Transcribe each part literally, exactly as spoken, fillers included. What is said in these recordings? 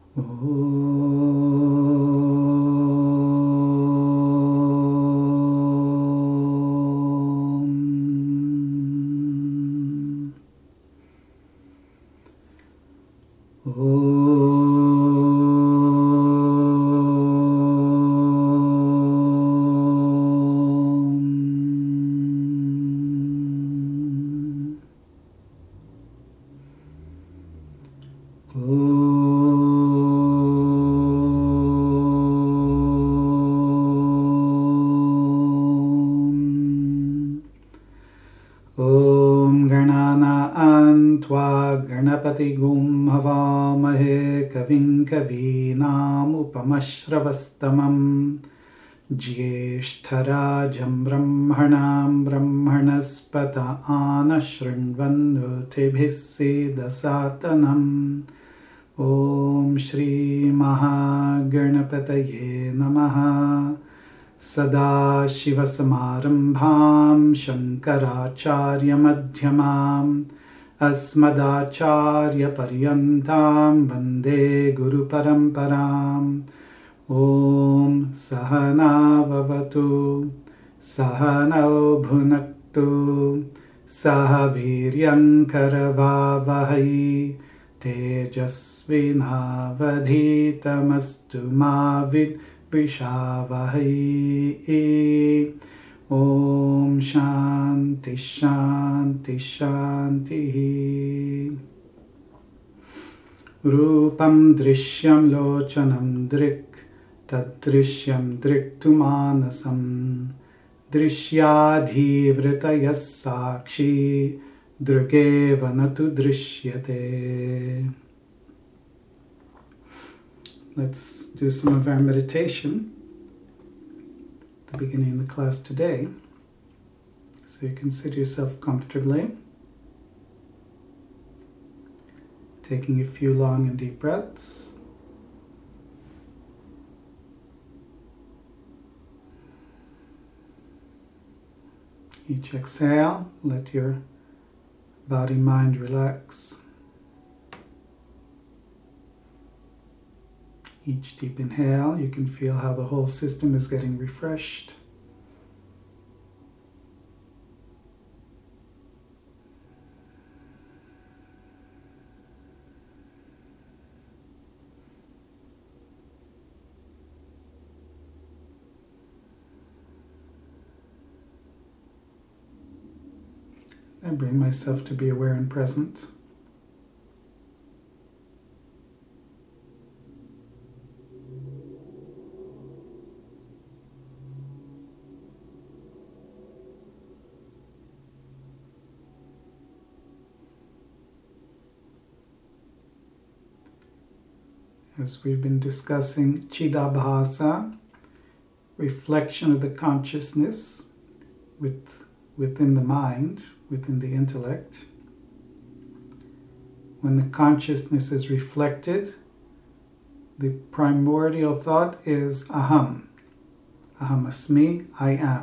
गणपतिगुं हवामहे कविं कवीनामुपमश्रवस्तमम् ज्येष्ठराजं ब्रह्मणां ब्रह्मणस्पत आनशृण्वन्नोतिभिः सीदसातनम् ॐ श्रीमहागणपतये नमः। सदाशिवसमारम्भां शङ्कराचार्यमध्यमाम् अस्मदाचार्यपर्यन्तां वन्दे गुरुपरम्पराम् ॐ सहना भवतु सहनौ भुनक्तु सह वीर्यङ्करवावहै तेजस्विनावधीतमस्तु मा विद्विषावहै। ॐ शान्ति शान्ति शान्तिः। रूपं दृश्यं लोचनं दृक् तद्दृश्यं दृक्तुमानसं दृश्याधीवृतयः साक्षी दृगेव न तु दृश्यते. Let's do some of our meditation at the beginning of the class today. So you can sit yourself comfortably, taking a few long and deep breaths. Each exhale, let your body-mind relax. Each deep inhale, you can feel how the whole system is getting refreshed. I bring myself to be aware and present. As we've been discussing Chidabhasa, reflection of the consciousness with, within the mind, within the intellect. When the consciousness is reflected, the primordial thought is aham. Aham asmi, I am.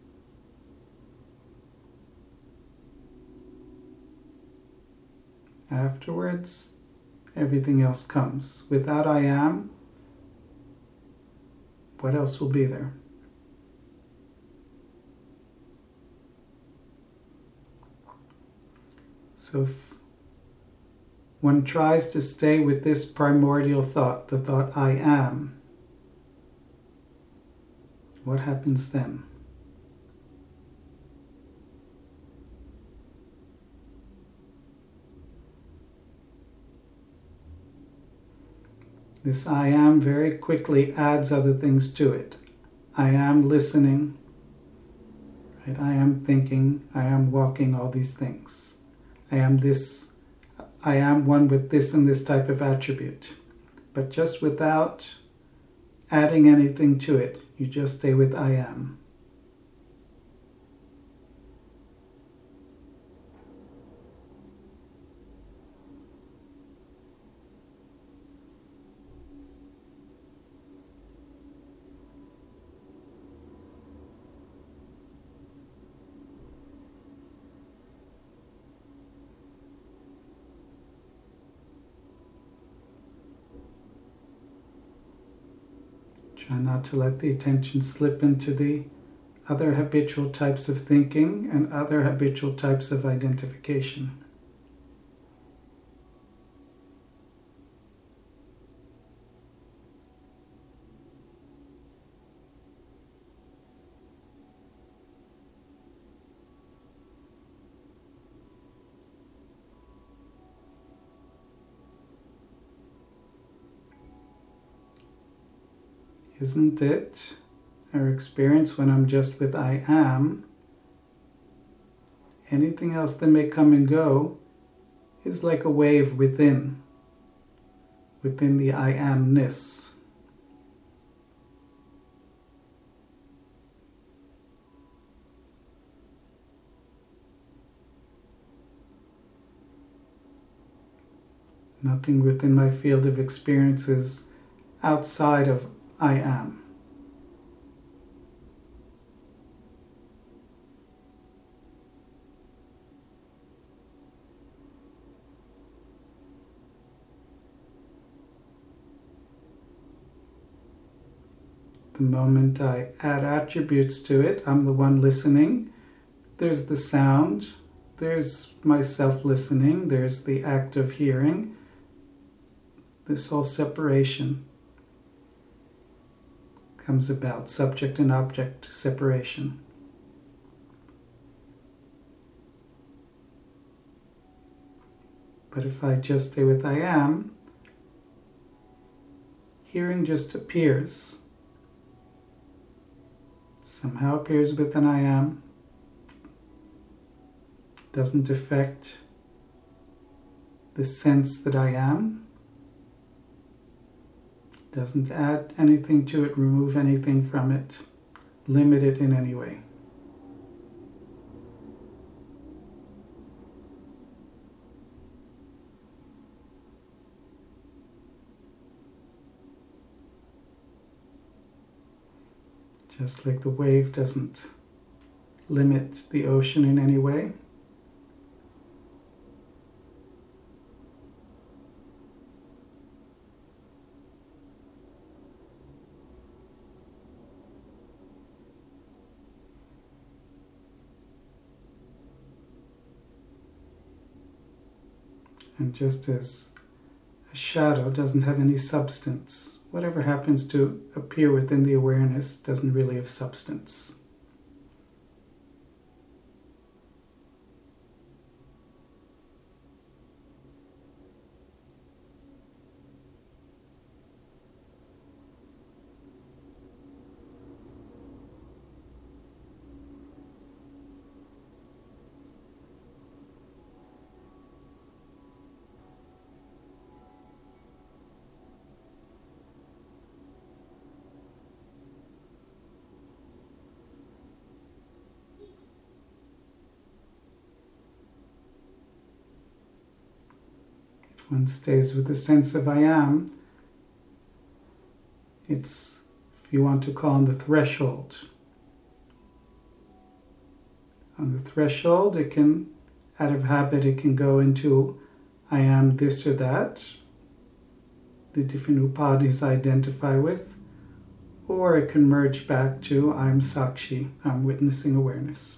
Afterwards, everything else comes. Without I am, what else will be there? So if one tries to stay with this primordial thought, the thought I am, what happens then? This I am very quickly adds other things to it. I am listening, right? I am thinking, I am walking, all these things. I am this, I am one with this and this type of attribute. But just without adding anything to it, you just stay with I am. Try not to let the attention slip into the other habitual types of thinking and other habitual types of identification. Isn't it our experience when I'm just with I am? Anything else that may come and go is like a wave within, within the I amness. Nothing within my field of experience is outside of I am. The moment I add attributes to it, I'm the one listening. There's the sound, there's myself listening, there's the act of hearing. This whole separation comes about, subject and object separation. But if I just stay with I am, hearing just appears. Somehow appears within I am. Doesn't affect the sense that I am. Doesn't add anything to it, remove anything from it, limit it in any way. Just like the wave doesn't limit the ocean in any way. And just as a shadow doesn't have any substance, whatever happens to appear within the awareness doesn't really have substance. One stays with the sense of I am, it's, if you want to call on the threshold. On the threshold, it can, out of habit, it can go into I am this or that, the different upadhis I identify with, or it can merge back to I'm Sakshi, I'm witnessing awareness.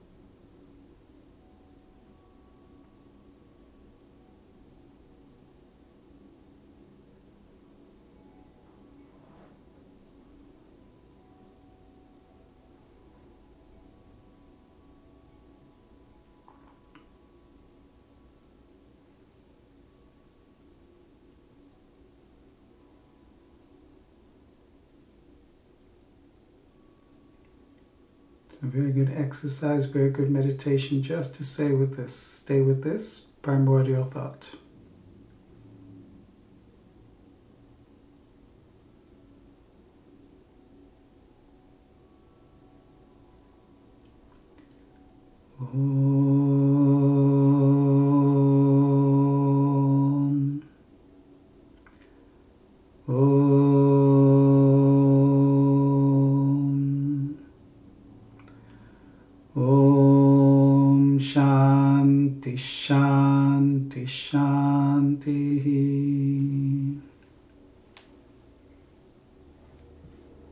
It's a very good exercise, very good meditation just to stay with this, stay with this primordial thought. Om. Om. Om Shanti Shanti Shanti.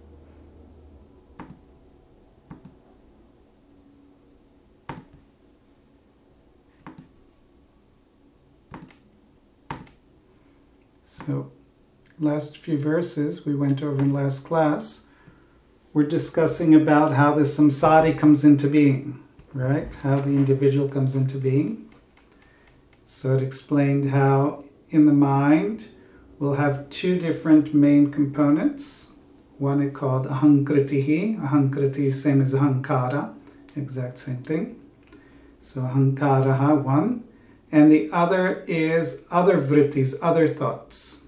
So, last few verses we went over in last class, we're discussing about how the samsari comes into being, right? How the individual comes into being. So it explained how in the mind we'll have two different main components. One is called ahankritihi. Ahankriti is same as ahankara, exact same thing. So ahankaraha, one. And the other is other vrittis, other thoughts.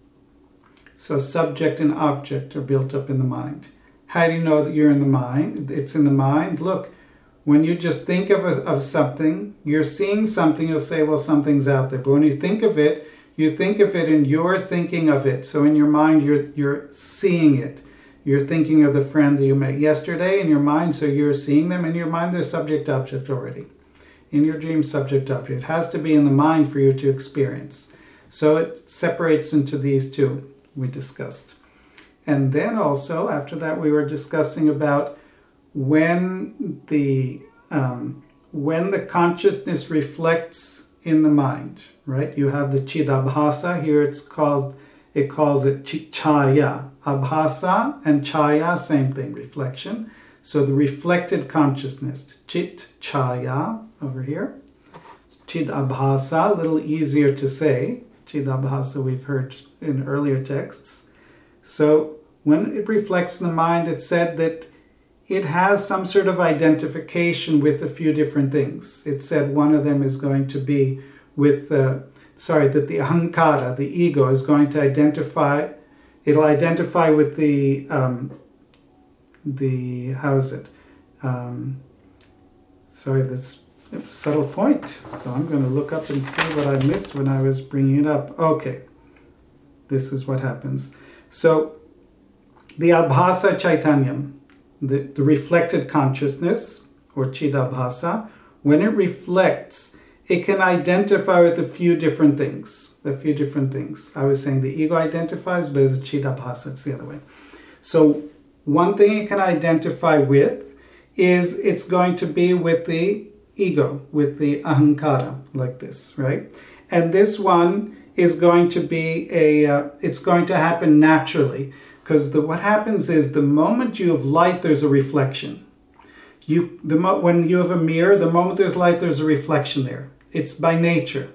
So subject and object are built up in the mind. How do you know that you're in the mind? It's in the mind. Look, when you just think of, a, of something, you're seeing something, you'll say, well, something's out there. But when you think of it, you think of it and you're thinking of it. So in your mind, you're, you're seeing it. You're thinking of the friend that you met yesterday in your mind, so you're seeing them. In your mind, they're subject-object already. In your dream, subject-object. It has to be in the mind for you to experience. So it separates into these two we discussed. And then also, after that, we were discussing about when the um, when the consciousness reflects in the mind, right? You have the chidabhasa. Here it's called, it calls it chaya. Abhasa and chaya, same thing, reflection. So the reflected consciousness, chit chaya over here. Chidabhasa, a little easier to say. Chidabhasa we've heard in earlier texts. So when it reflects in the mind, it said that it has some sort of identification with a few different things. It said one of them is going to be with, uh, sorry, that the ahankara, the ego, is going to identify, it'll identify with the, um, the, how is it? Um, sorry, that's a subtle point. So I'm going to look up and see what I missed when I was bringing it up. Okay, this is what happens. So the abhasa chaitanyam, the, the reflected consciousness, or chidabhasa, when it reflects, it can identify with a few different things. A few different things. I was saying the ego identifies, but it's a chidabhasa, it's the other way. So one thing it can identify with is it's going to be with the ego, with the ahankara, like this, right? And this one is going to be a, uh, it's going to happen naturally. Because the, what happens is the moment you have light, there's a reflection. You, the mo- when you have a mirror, the moment there's light, there's a reflection there. It's by nature.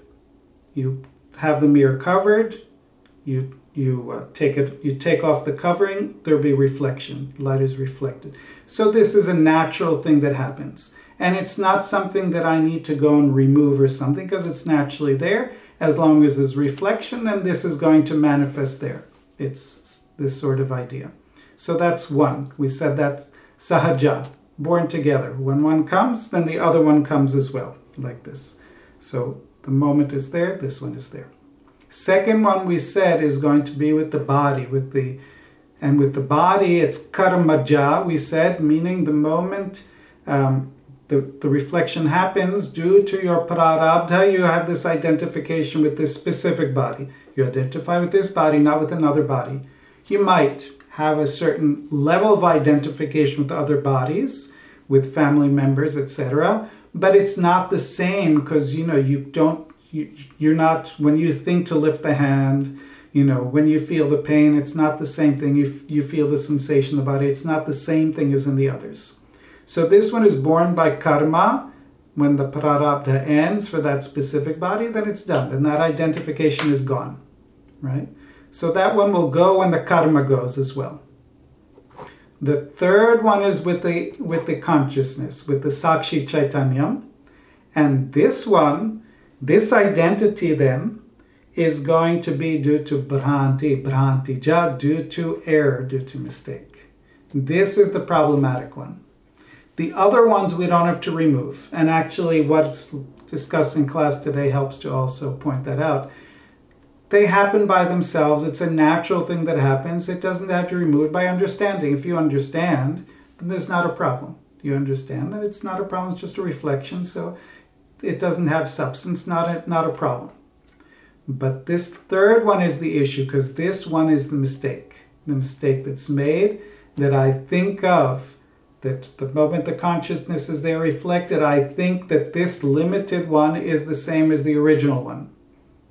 You have the mirror covered, you you uh, take it, you take off the covering, there'll be reflection. Light is reflected. So this is a natural thing that happens. And it's not something that I need to go and remove or something, because it's naturally there. As long as there's reflection, then this is going to manifest there. It's this sort of idea. So that's one. We said that's sahaja, born together. When one comes, then the other one comes as well, like this. So the moment is there, this one is there. Second one we said is going to be with the body, with the, and with the body it's karmaja, we said, meaning the moment um, the, the reflection happens due to your prarabdha, you have this identification with this specific body. You identify with this body, not with another body. You might have a certain level of identification with other bodies, with family members, et cetera, but it's not the same because, you know, you don't, you, you're not, when you think to lift the hand, you know, when you feel the pain, it's not the same thing. You, you feel the sensation of the body. It's not the same thing as in the others. So this one is born by karma. When the prarabdha ends for that specific body, then it's done. Then that identification is gone, right? So that one will go when the karma goes as well. The third one is with the with the consciousness, with the Sakshi Chaitanyam. And this one, this identity then, is going to be due to Bhranti, Bhrantija, due to error, due to mistake. This is the problematic one. The other ones we don't have to remove. And actually what's discussed in class today helps to also point that out. They happen by themselves. It's a natural thing that happens. It doesn't have to be removed by understanding. If you understand, then there's not a problem. You understand that it's not a problem, it's just a reflection, so it doesn't have substance, not a, not a problem. But this third one is the issue, because this one is the mistake. The mistake that's made, that I think of, that the moment the consciousness is there reflected, I think that this limited one is the same as the original one.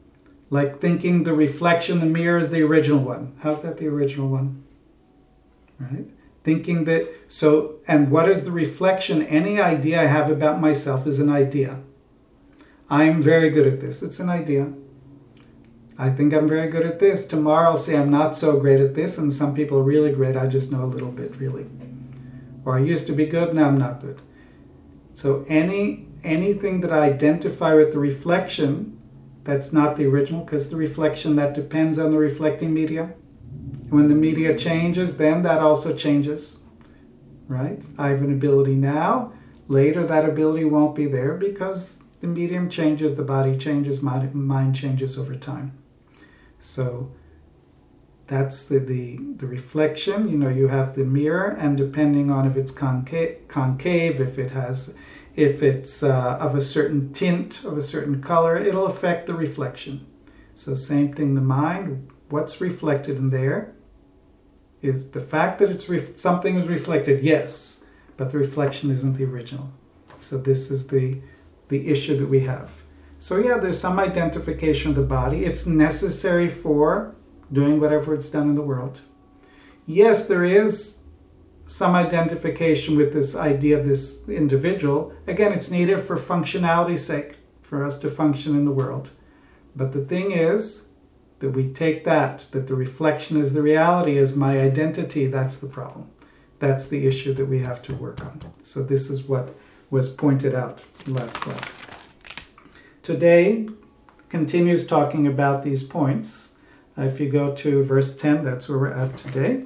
Like thinking the reflection, the mirror is the original one. How's that the original one? Right? Thinking that, so, and what is the reflection? Any idea I have about myself is an idea. I'm very good at this. It's an idea. I think I'm very good at this. Tomorrow I'll say I'm not so great at this, and some people are really great. I just know a little bit, really. Or I used to be good, now I'm not good. So any anything that I identify with the reflection, that's not the original, because the reflection, that depends on the reflecting media. When the media changes, then that also changes, right? I have an ability now. Later, that ability won't be there because the medium changes, the body changes, mind changes over time. So that's the, the, the reflection. You know, you have the mirror, and depending on if it's concave, concave if it has, if it's uh, of a certain tint, of a certain color, it'll affect the reflection. So same thing, the mind, what's reflected in there is the fact that it's ref- something is reflected, yes, but the reflection isn't the original. So this is the the issue that we have. So yeah, there's some identification of the body. It's necessary for doing whatever it's done in the world. Yes, there is some identification with this idea of this individual. Again, it's needed for functionality's sake, for us to function in the world. But the thing is that we take that, that the reflection is the reality, is my identity. That's the problem. That's the issue that we have to work on. So this is what was pointed out last class. Today continues talking about these points. Uh, if you go to verse ten, that's where we're at today.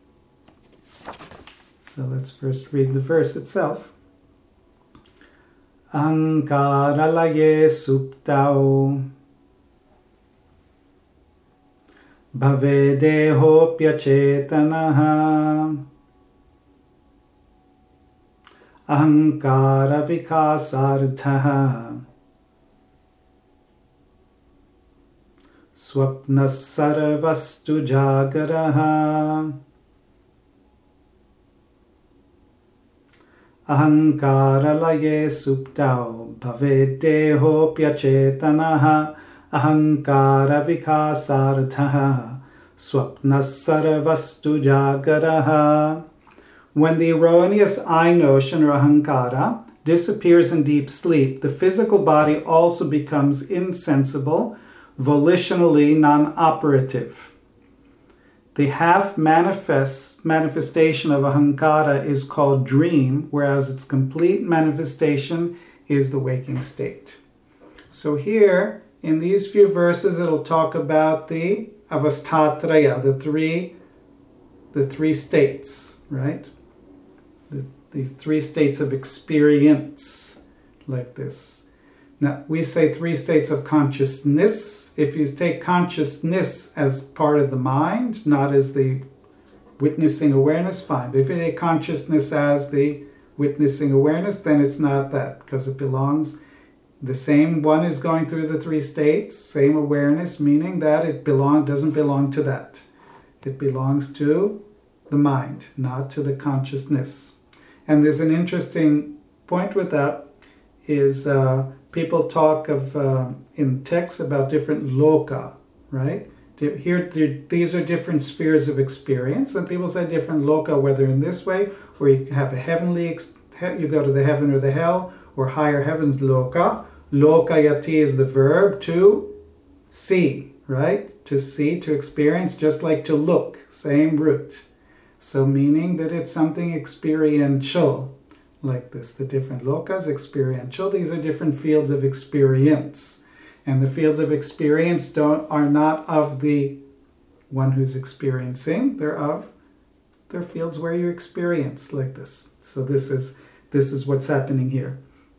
So let's first read the verse itself. Ahankaralaye suptau bhavedehopyachetanaha ahankara vikasarthaha swapnas sarvastu jagaraha ahankaralaye suptau bhavedehopyachetanaha ahankara vikasarthaha swapnas sarvastu jagaraha. When the erroneous I notion or ahankara disappears in deep sleep, the physical body also becomes insensible, volitionally non-operative. The half manifest manifestation of ahankara is called dream, whereas its complete manifestation is the waking state. So here, in these few verses, it'll talk about the avasthatraya, the three, the three states, right? The, these three states of experience, like this. Now, we say three states of consciousness. If you take consciousness as part of the mind, not as the witnessing awareness, fine. But if you take consciousness as the witnessing awareness, then it's not that, because it belongs, the same one is going through the three states, same awareness, meaning that it belong doesn't belong to that. It belongs to the mind, not to the consciousness. And there's an interesting point with that, is uh, people talk of, uh, in texts about different loka, right? Here, these are different spheres of experience, and people say different loka, whether in this way, or you have a heavenly, you go to the heaven or the hell, or higher heavens loka. Lokayati is the verb to see, right? To see, to experience, just like to look, same root. So meaning that it's something experiential, like this. The different lokas, experiential, these are different fields of experience. And the fields of experience don't are not of the one who's experiencing, they're of, they're fields where you experience, like this. So this is this is what's happening here.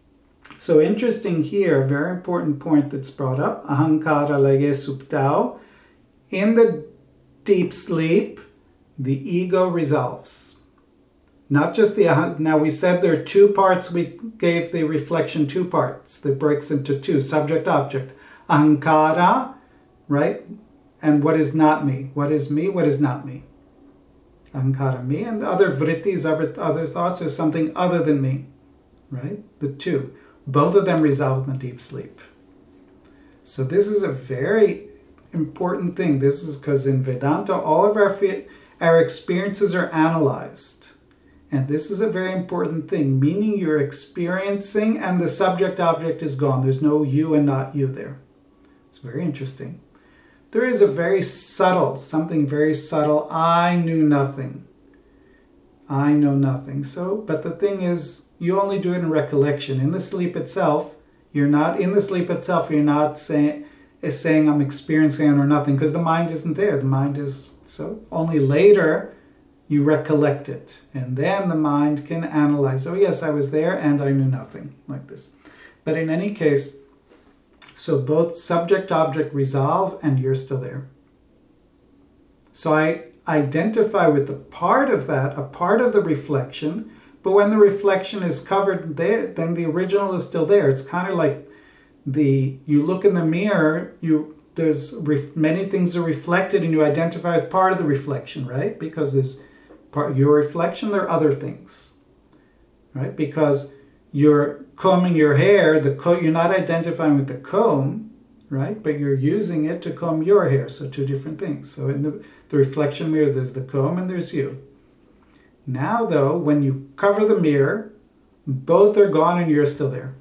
So interesting here, very important point that's brought up, ahankara laye suptau. In the deep sleep, the ego resolves. Not just the, now we said there are two parts, we gave the reflection two parts, that breaks into two, subject, object. Ahankara, right? And what is not me? What is me? What is not me? Ahankara, me, and other vrittis, other, other thoughts are something other than me, right? The two. Both of them resolve in the deep sleep. So this is a very important thing. This is because in Vedanta, all of our, our experiences are analyzed. And this is a very important thing, meaning you're experiencing and the subject object is gone. There's no you and not you there. It's very interesting. There is a very subtle, something very subtle. I knew nothing. I know nothing. So, but the thing is, you only do it in recollection. In the sleep itself, you're not, in the sleep itself, you're not saying, is saying I'm experiencing or nothing, because the mind isn't there. The mind is, so only later you recollect it. And then the mind can analyze, oh yes, I was there and I knew nothing, like this. But in any case, so both subject-object resolve and you're still there. So I identify with the part of that, a part of the reflection, but when the reflection is covered there, then the original is still there. It's kind of like the, you look in the mirror, you there's ref, many things are reflected and you identify with part of the reflection, right? Because there's part your reflection, there are other things, right? Because you're combing your hair, the co- you're not identifying with the comb, right? But you're using it to comb your hair, so two different things. So in the, the reflection mirror, there's the comb and there's you. Now though, when you cover the mirror, both are gone and you're still there,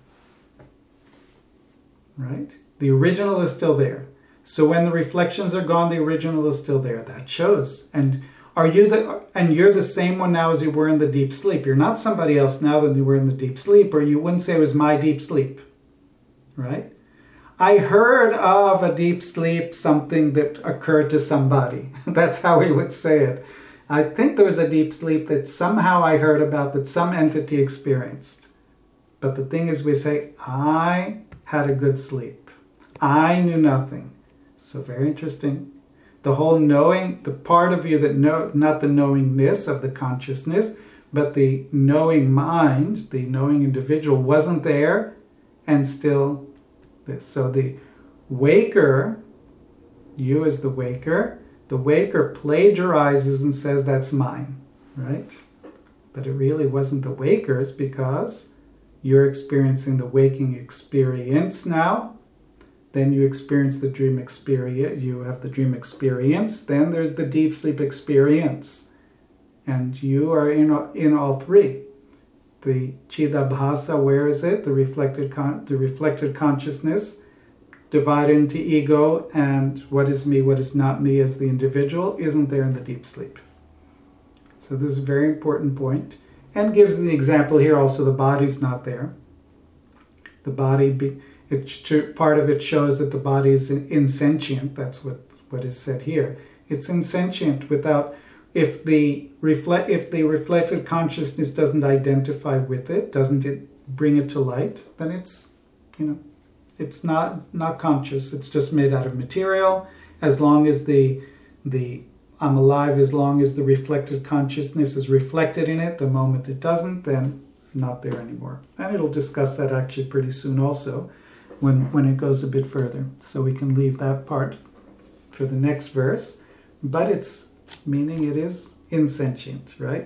right? The original is still there. So when the reflections are gone, the original is still there. That shows. And are you the and you're the same one now as you were in the deep sleep. You're not somebody else now than you were in the deep sleep, or you wouldn't say it was my deep sleep, right? I heard of a deep sleep, something that occurred to somebody. That's how we would say it. I think there was a deep sleep that somehow I heard about, that some entity experienced. But the thing is, we say, I had a good sleep. I knew nothing. So very interesting. The whole knowing, the part of you that know, not the knowingness of the consciousness, but the knowing mind, the knowing individual wasn't there, and still this. So the waker, you as the waker, the waker plagiarizes and says that's mine, right? But it really wasn't the waker's, because you're experiencing the waking experience now. Then you experience the dream experience, you have the dream experience, then there's the deep sleep experience. And you are in, in all three. The Chidabhasa, where is it? The reflected, con- the reflected consciousness, divided into ego and what is me, what is not me as the individual, isn't there in the deep sleep. So this is a very important point. And gives the example here also, the body's not there. The body... Be, It, part of it shows that the body is insentient. That's what, what is said here. It's insentient without, if the reflect, if the reflected consciousness doesn't identify with it, doesn't it bring it to light, then it's, you know, it's not not conscious. It's just made out of material. As long as the the I'm alive, as long as the reflected consciousness is reflected in it. The moment it doesn't, then not there anymore. And it'll discuss that actually pretty soon also, when, when it goes a bit further. So we can leave that part for the next verse. But it's meaning it is insentient, right?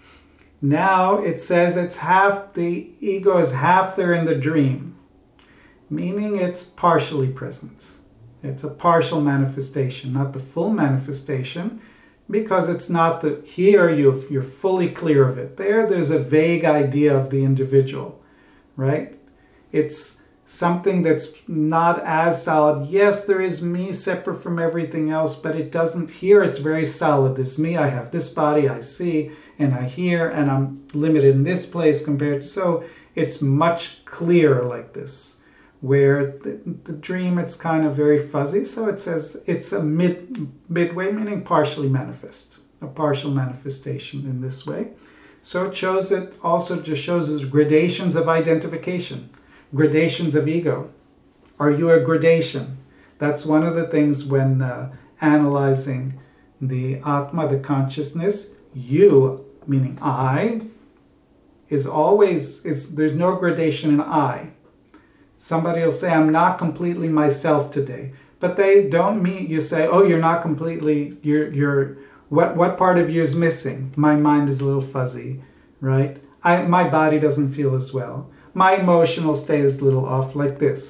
Now it says it's half, the ego is half there in the dream, meaning it's partially present. It's a partial manifestation, not the full manifestation, because it's not the, here you, you're fully clear of it. There, there's a vague idea of the individual, right? It's something that's not as solid. Yes, there is me separate from everything else, but it doesn't, here it's very solid. There's me, I have this body, I see, and I hear, and I'm limited in this place compared to, so it's much clearer like this. Where the, the dream, it's kind of very fuzzy, so it says it's a mid midway, meaning partially manifest, a partial manifestation in this way. So it shows it also just shows us gradations of identification, gradations of ego. Are you a gradation? That's one of the things when uh, analyzing the Atma, the consciousness. You, meaning I, is always, is there's no gradation in I. Somebody will say, I'm not completely myself today. But they don't mean, you say, oh, you're not completely, you're, you're, what, what part of you is missing? My mind is a little fuzzy, right? I, my body doesn't feel as well. My emotional state is a little off like this.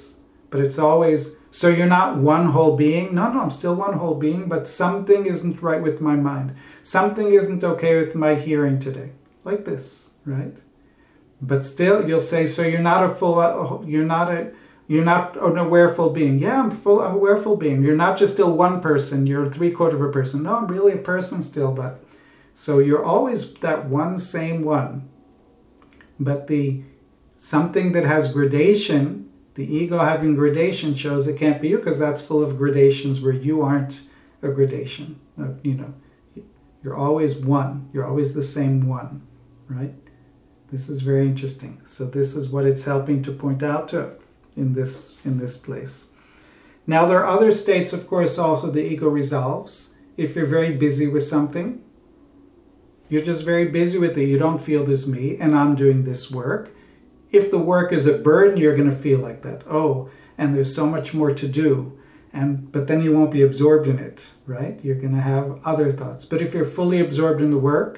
But it's always, so you're not one whole being. No, no, I'm still one whole being, but something isn't right with my mind. Something isn't okay with my hearing today. Like this, right? But still, you'll say, so you're not a full, you're not a, you're not an awareful being. Yeah, I'm full, I'm a awareful being. You're not just still one person. You're three quarter of a person. No, I'm really a person still, but, so you're always that one same one. But the, something that has gradation, the ego having gradation shows it can't be you, because that's full of gradations where you aren't a gradation. Uh, you know, you're always one. You're always the same one, right? This is very interesting. So this is what it's helping to point out to in this in this place. Now there are other states, of course, also the ego resolves. If you're very busy with something, you're just very busy with it. You don't feel this me, and I'm doing this work. If the work is a burden, you're going to feel like that. Oh, and there's so much more to do. And but then you won't be absorbed in it, right? You're going to have other thoughts. But if you're fully absorbed in the work,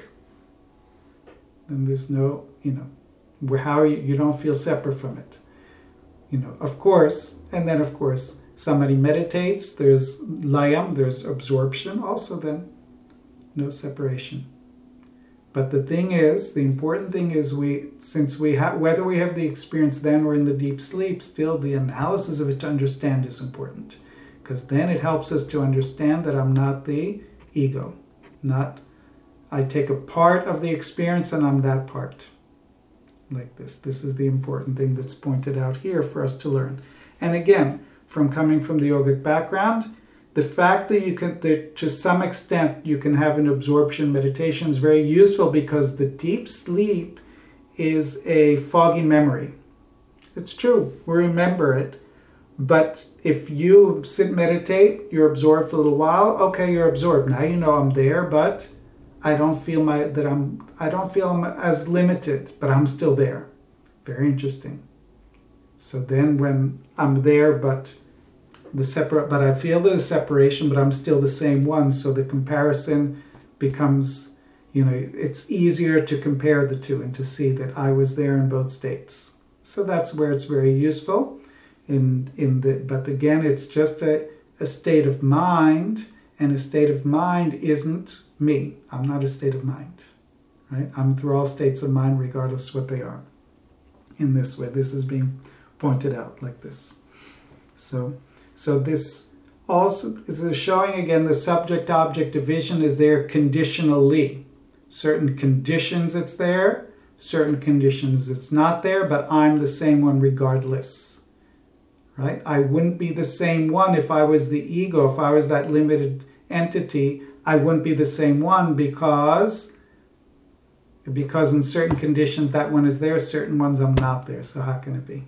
then there's no, you know, how you, you don't feel separate from it. You know, of course, and then of course, somebody meditates, there's layam, there's absorption, also then no separation. But the thing is, the important thing is, we, since we have, whether we have the experience then or in the deep sleep, still the analysis of it to understand is important. Because then it helps us to understand that I'm not the ego. Not, I take a part of the experience and I'm that part. Like this. This is the important thing that's pointed out here for us to learn. And again, from coming from the yogic background, the fact that you can, that to some extent, you can have an absorption meditation is very useful, because the deep sleep is a foggy memory. It's true, we remember it. But if you sit meditate, you're absorbed for a little while, okay, you're absorbed. Now you know I'm there, but I don't feel my that I'm I don't feel I'm as limited, but I'm still there. Very interesting. So then when I'm there, but the separate, but I feel the separation, but I'm still the same one. So the comparison becomes, you know, it's easier to compare the two and to see that I was there in both states. So that's where it's very useful. In in the, but again, it's just a, a state of mind, and a state of mind isn't me. I'm not a state of mind, right? I'm through all states of mind, regardless what they are. In this way, this is being pointed out like this. So. So this also is showing again the subject-object division is there conditionally. Certain conditions it's there, certain conditions it's not there, but I'm the same one regardless. Right? I wouldn't be the same one if I was the ego, if I was that limited entity, I wouldn't be the same one because, because in certain conditions that one is there, certain ones I'm not there. So how can it be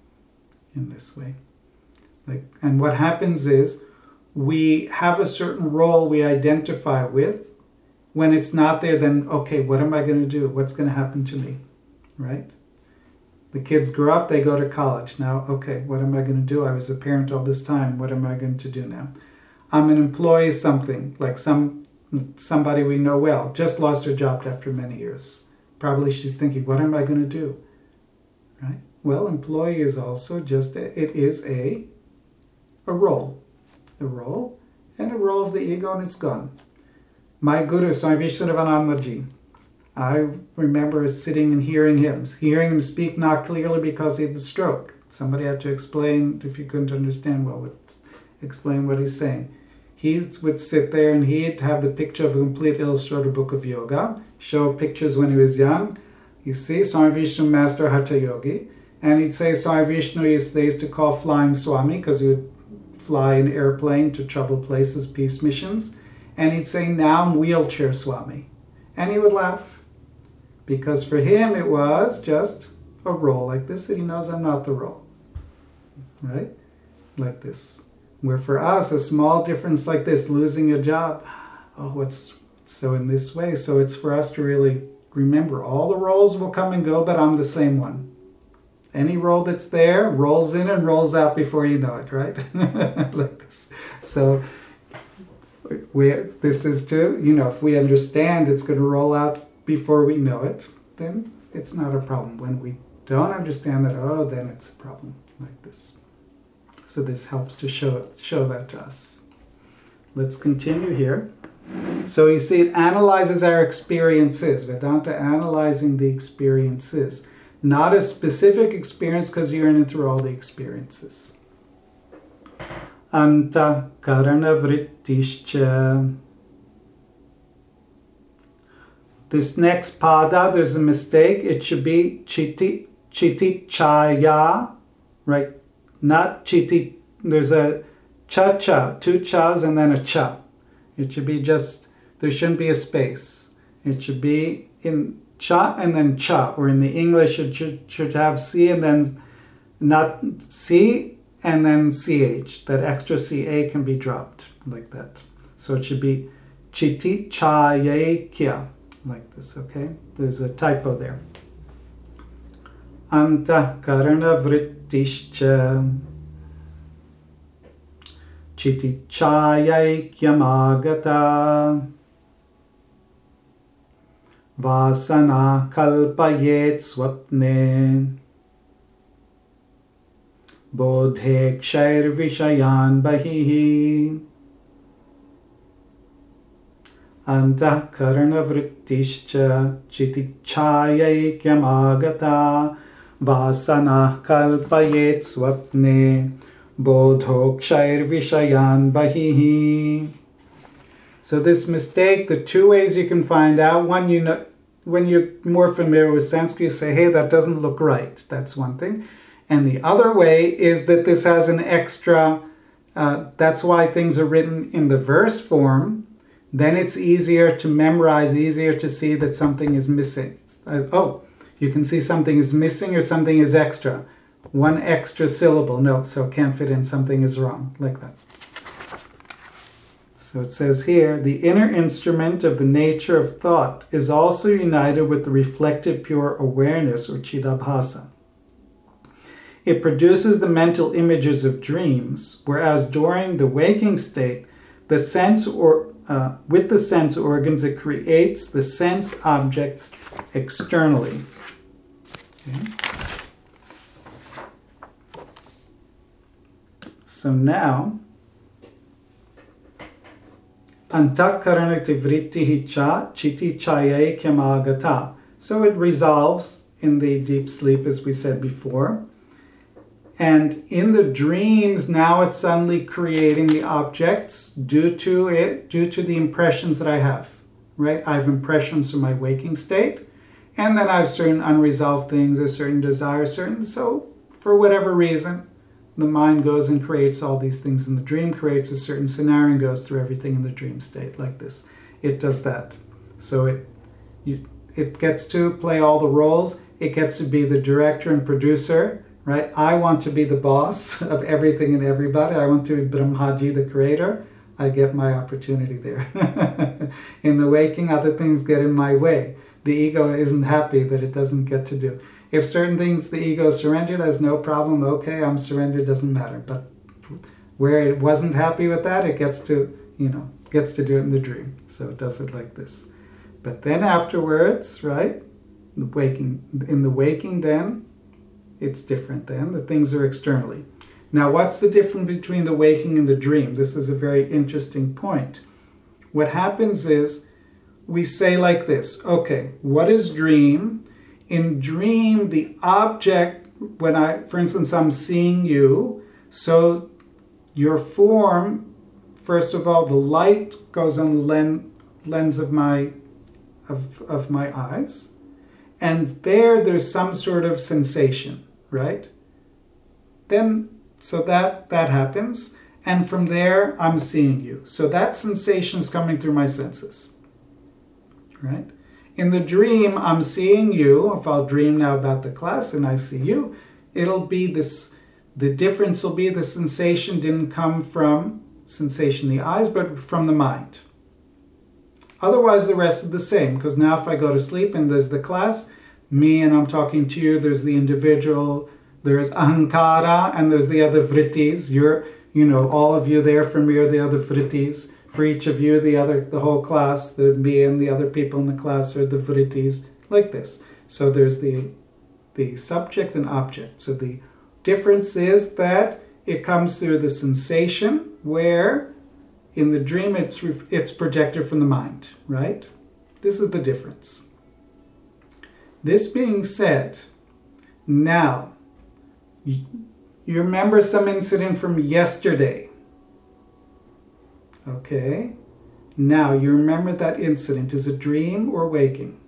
in this way? Like, and what happens is we have a certain role we identify with. When it's not there, then, okay, what am I going to do? What's going to happen to me? Right? The kids grow up, they go to college. Now, okay, what am I going to do? I was a parent all this time. What am I going to do now? I'm an employee something, like some somebody we know well, just lost her job after many years. Probably she's thinking, what am I going to do? Right? Well, employee is also just, a, it is a a role, a role, and a role of the ego, and it's gone. My Guru, Swami Vishnudevanandaji, I remember sitting and hearing him, hearing him speak not clearly because he had the stroke. Somebody had to explain, if you couldn't understand well, would explain what he's saying. He would sit there and he'd have the picture of a complete illustrated book of yoga, show pictures when he was young. You see, Swami Vishnu Master Hatha Yogi, and he'd say Swami Vishnu, they used to call flying Swami because he would fly an airplane to troubled places, peace missions, and he'd say, now I'm wheelchair Swami. And he would laugh, because for him it was just a role like this, that he knows I'm not the role, right? Like this. Where for us, a small difference like this, losing a job, oh, what's, so in this way, so it's for us to really remember, all the roles will come and go, but I'm the same one. Any role that's there rolls in and rolls out before you know it, right? Like this. So we, this is to, you know, if we understand it's going to roll out before we know it, then it's not a problem. When we don't understand that, oh, then it's a problem like this. So this helps to show, show that to us. Let's continue here. So you see, it analyzes our experiences. Vedanta analyzing the experiences. Not a specific experience, because you're in through all the experiences. Anta karana vrittischa. This next pada, there's a mistake. It should be chiti, chiti chaya, right? Not chiti. There's a cha cha, two chas and then a cha. It should be just, there shouldn't be a space. It should be in cha and then cha, or in the English it should, should have C and then not C and then C H. That extra C A can be dropped like that. So it should be chiti chayekya, like this, okay? There's a typo there. Anta karana vrittischa chiti chayaikyamagata vasana kalpayet swapne bodhe kshair vishayan bahihi anta karana vrittischa chiti chayaikyamagata vasana kalpayet swapne bodhokshair vishayan bahihi. So this mistake, the two ways you can find out. One, you know, when you're more familiar with Sanskrit, you say, hey, that doesn't look right. That's one thing. And the other way is that this has an extra, uh, that's why things are written in the verse form. Then it's easier to memorize, easier to see that something is missing. Oh, you can see something is missing or something is extra. One extra syllable, no, so can't fit in, something is wrong, like that. So it says here, the inner instrument of the nature of thought is also united with the reflected pure awareness, or chidabhasa. It produces the mental images of dreams, whereas during the waking state, the sense or uh, with the sense organs, it creates the sense objects externally. Okay. So now, antakarana vritti cha chiti chayaikyamagata. So it resolves in the deep sleep, as we said before. And in the dreams, now it's suddenly creating the objects due to it, due to the impressions that I have, right? I have impressions from my waking state, and then I have certain unresolved things, a certain desire, certain, so for whatever reason, the mind goes and creates all these things in the dream, creates a certain scenario and goes through everything in the dream state like this. It does that. So it, you, it gets to play all the roles. It gets to be the director and producer, right? I want to be the boss of everything and everybody. I want to be Brahmaji, the creator. I get my opportunity there. In the waking, other things get in my way. The ego isn't happy that it doesn't get to do. If certain things the ego surrendered, has no problem, okay, I'm surrendered, doesn't matter. But where it wasn't happy with that, it gets to, you know, gets to do it in the dream. So it does it like this. But then afterwards, right, the waking, in the waking then, it's different then. The things are externally. Now, what's the difference between the waking and the dream? This is a very interesting point. What happens is, we say like this, okay, what is dream? In dream, the object, when I, for instance, I'm seeing you, so your form, first of all, the light goes on the len, lens of my, of, of my eyes, and there, there's some sort of sensation, right? Then, so that, that happens, and from there, I'm seeing you. So that sensation is coming through my senses, right? In the dream, I'm seeing you. If I'll dream now about the class and I see you, it'll be this, the difference will be the sensation didn't come from sensation in the eyes, but from the mind. Otherwise, the rest is the same, because now if I go to sleep and there's the class, me and I'm talking to you, there's the individual, there's ahankara, and there's the other vrittis. You're, you know, all of you there for me are the other vrittis. For each of you, the other, the whole class, the me and the other people in the class are the vrittis, like this. So there's the, the subject and object. So the difference is that it comes through the sensation, where in the dream it's, it's projected from the mind, right? This is the difference. This being said, now, you, you remember some incident from yesterday. Okay? Now, you remember that incident. Is it dream or waking?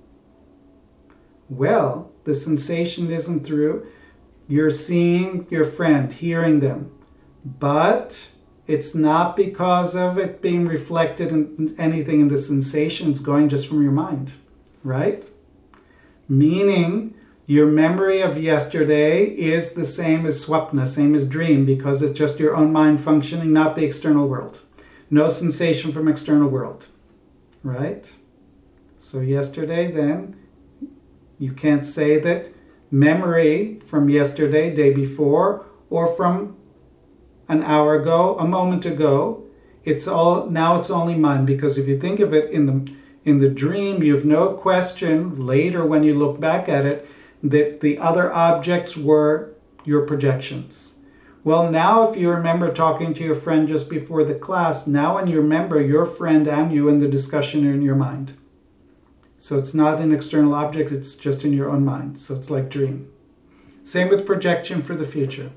Well, the sensation isn't through. You're seeing your friend, hearing them. But it's not because of it being reflected in anything in the sensations going just from your mind, right? Meaning, your memory of yesterday is the same as swapna, same as dream, because it's just your own mind functioning, not the external world. No sensation from external world, right? So yesterday, then, you can't say that memory from yesterday, day before, or from an hour ago, a moment ago, it's all now it's only mind, because if you think of it in the in the dream, you have no question later when you look back at it that the other objects were your projections. Well, now if you remember talking to your friend just before the class, now when you remember your friend and you in the discussion are in your mind. So it's not an external object, it's just in your own mind. So it's like dream. Same with projection for the future.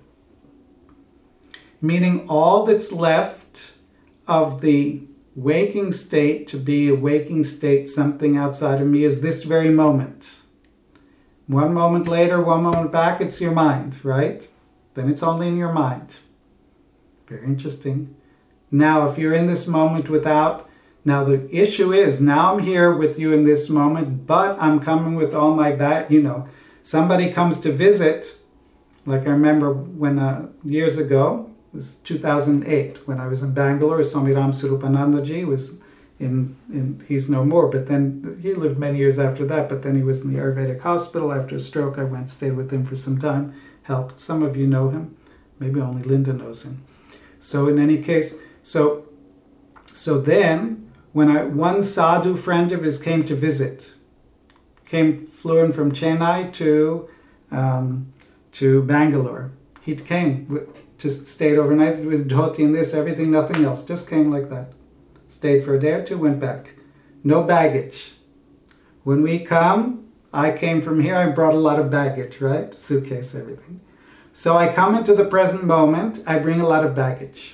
Meaning all that's left of the waking state to be a waking state, something outside of me, is this very moment. One moment later, one moment back, it's your mind, right? Then it's only in your mind. Very interesting. Now, if you're in this moment without, now the issue is, now I'm here with you in this moment, but I'm coming with all my back, you know, somebody comes to visit, like I remember when, uh, years ago, this is two thousand eight, when I was in Bangalore, Swami Ram Swarupanandaji was in, in, he's no more, but then he lived many years after that, but then he was in the Ayurvedic hospital after a stroke. I went, stayed with him for some time, helped. Some of you know him, maybe only Linda knows him. So in any case, so, so then, when I, one sadhu friend of his came to visit, came, flew in from Chennai to, um, to Bangalore. He came, just stayed overnight with dhoti and this, everything, nothing else. Just came like that. Stayed for a day or two, went back. No baggage. When we come, I came from here, I brought a lot of baggage, right? Suitcase, everything. So I come into the present moment, I bring a lot of baggage.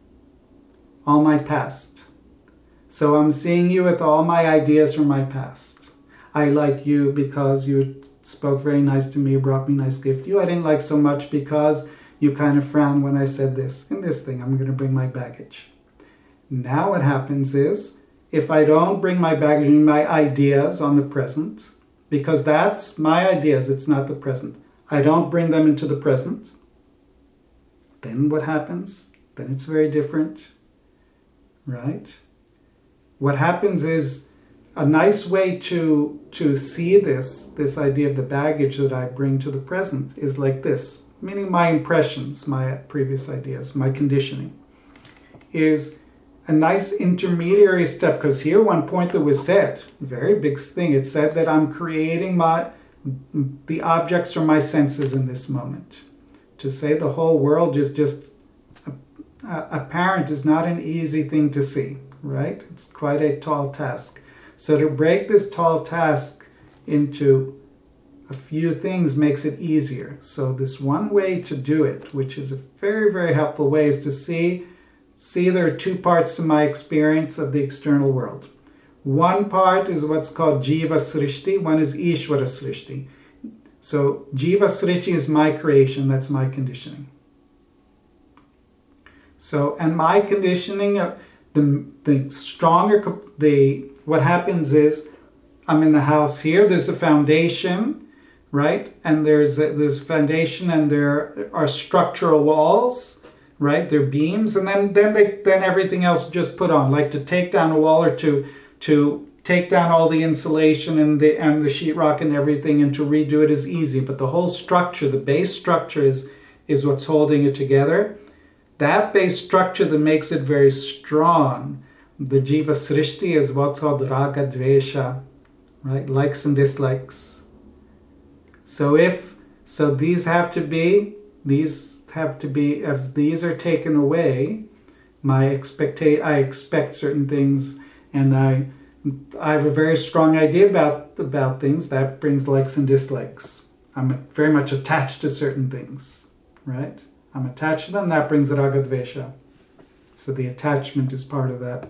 All my past. So I'm seeing you with all my ideas from my past. I like you because you spoke very nice to me, brought me a nice gift. You I didn't like so much because you kind of frowned when I said this. In this thing, I'm going to bring my baggage. Now what happens is, if I don't bring my baggage and my ideas on the present, because that's my ideas, it's not the present. I don't bring them into the present. Then what happens? Then it's very different, right? What happens is, a nice way to, to see this, this idea of the baggage that I bring to the present is like this, meaning my impressions, my previous ideas, my conditioning, is a nice intermediary step, because here one point that was said, very big thing, it said that I'm creating my the objects from my senses in this moment. To say the whole world is just uh, apparent is not an easy thing to see, right? It's quite a tall task. So to break this tall task into a few things makes it easier. So this one way to do it, which is a very, very helpful way, is to see See, there are two parts to my experience of the external world. One part is what's called Jiva Srishti, one is Ishvara Srishti. So Jiva Srishti is my creation, that's my conditioning. So, and my conditioning, uh, the, the stronger, the what happens is, I'm in the house here, there's a foundation, right? And there's a, there's a foundation and there are structural walls, right? They're beams, and then then they then everything else just put on. Like to take down a wall or to to take down all the insulation and the and the sheetrock and everything and to redo it is easy. But the whole structure, the base structure is is what's holding it together. That base structure that makes it very strong. The Jiva Srishti is what's called Raga Dvesha, right? Likes and dislikes. So if so these have to be these have to be, as these are taken away, my expecta- I expect certain things, and I I have a very strong idea about about things. That brings likes and dislikes. I'm very much attached to certain things, right? I'm attached to them. That brings raga dvesha. So the attachment is part of that.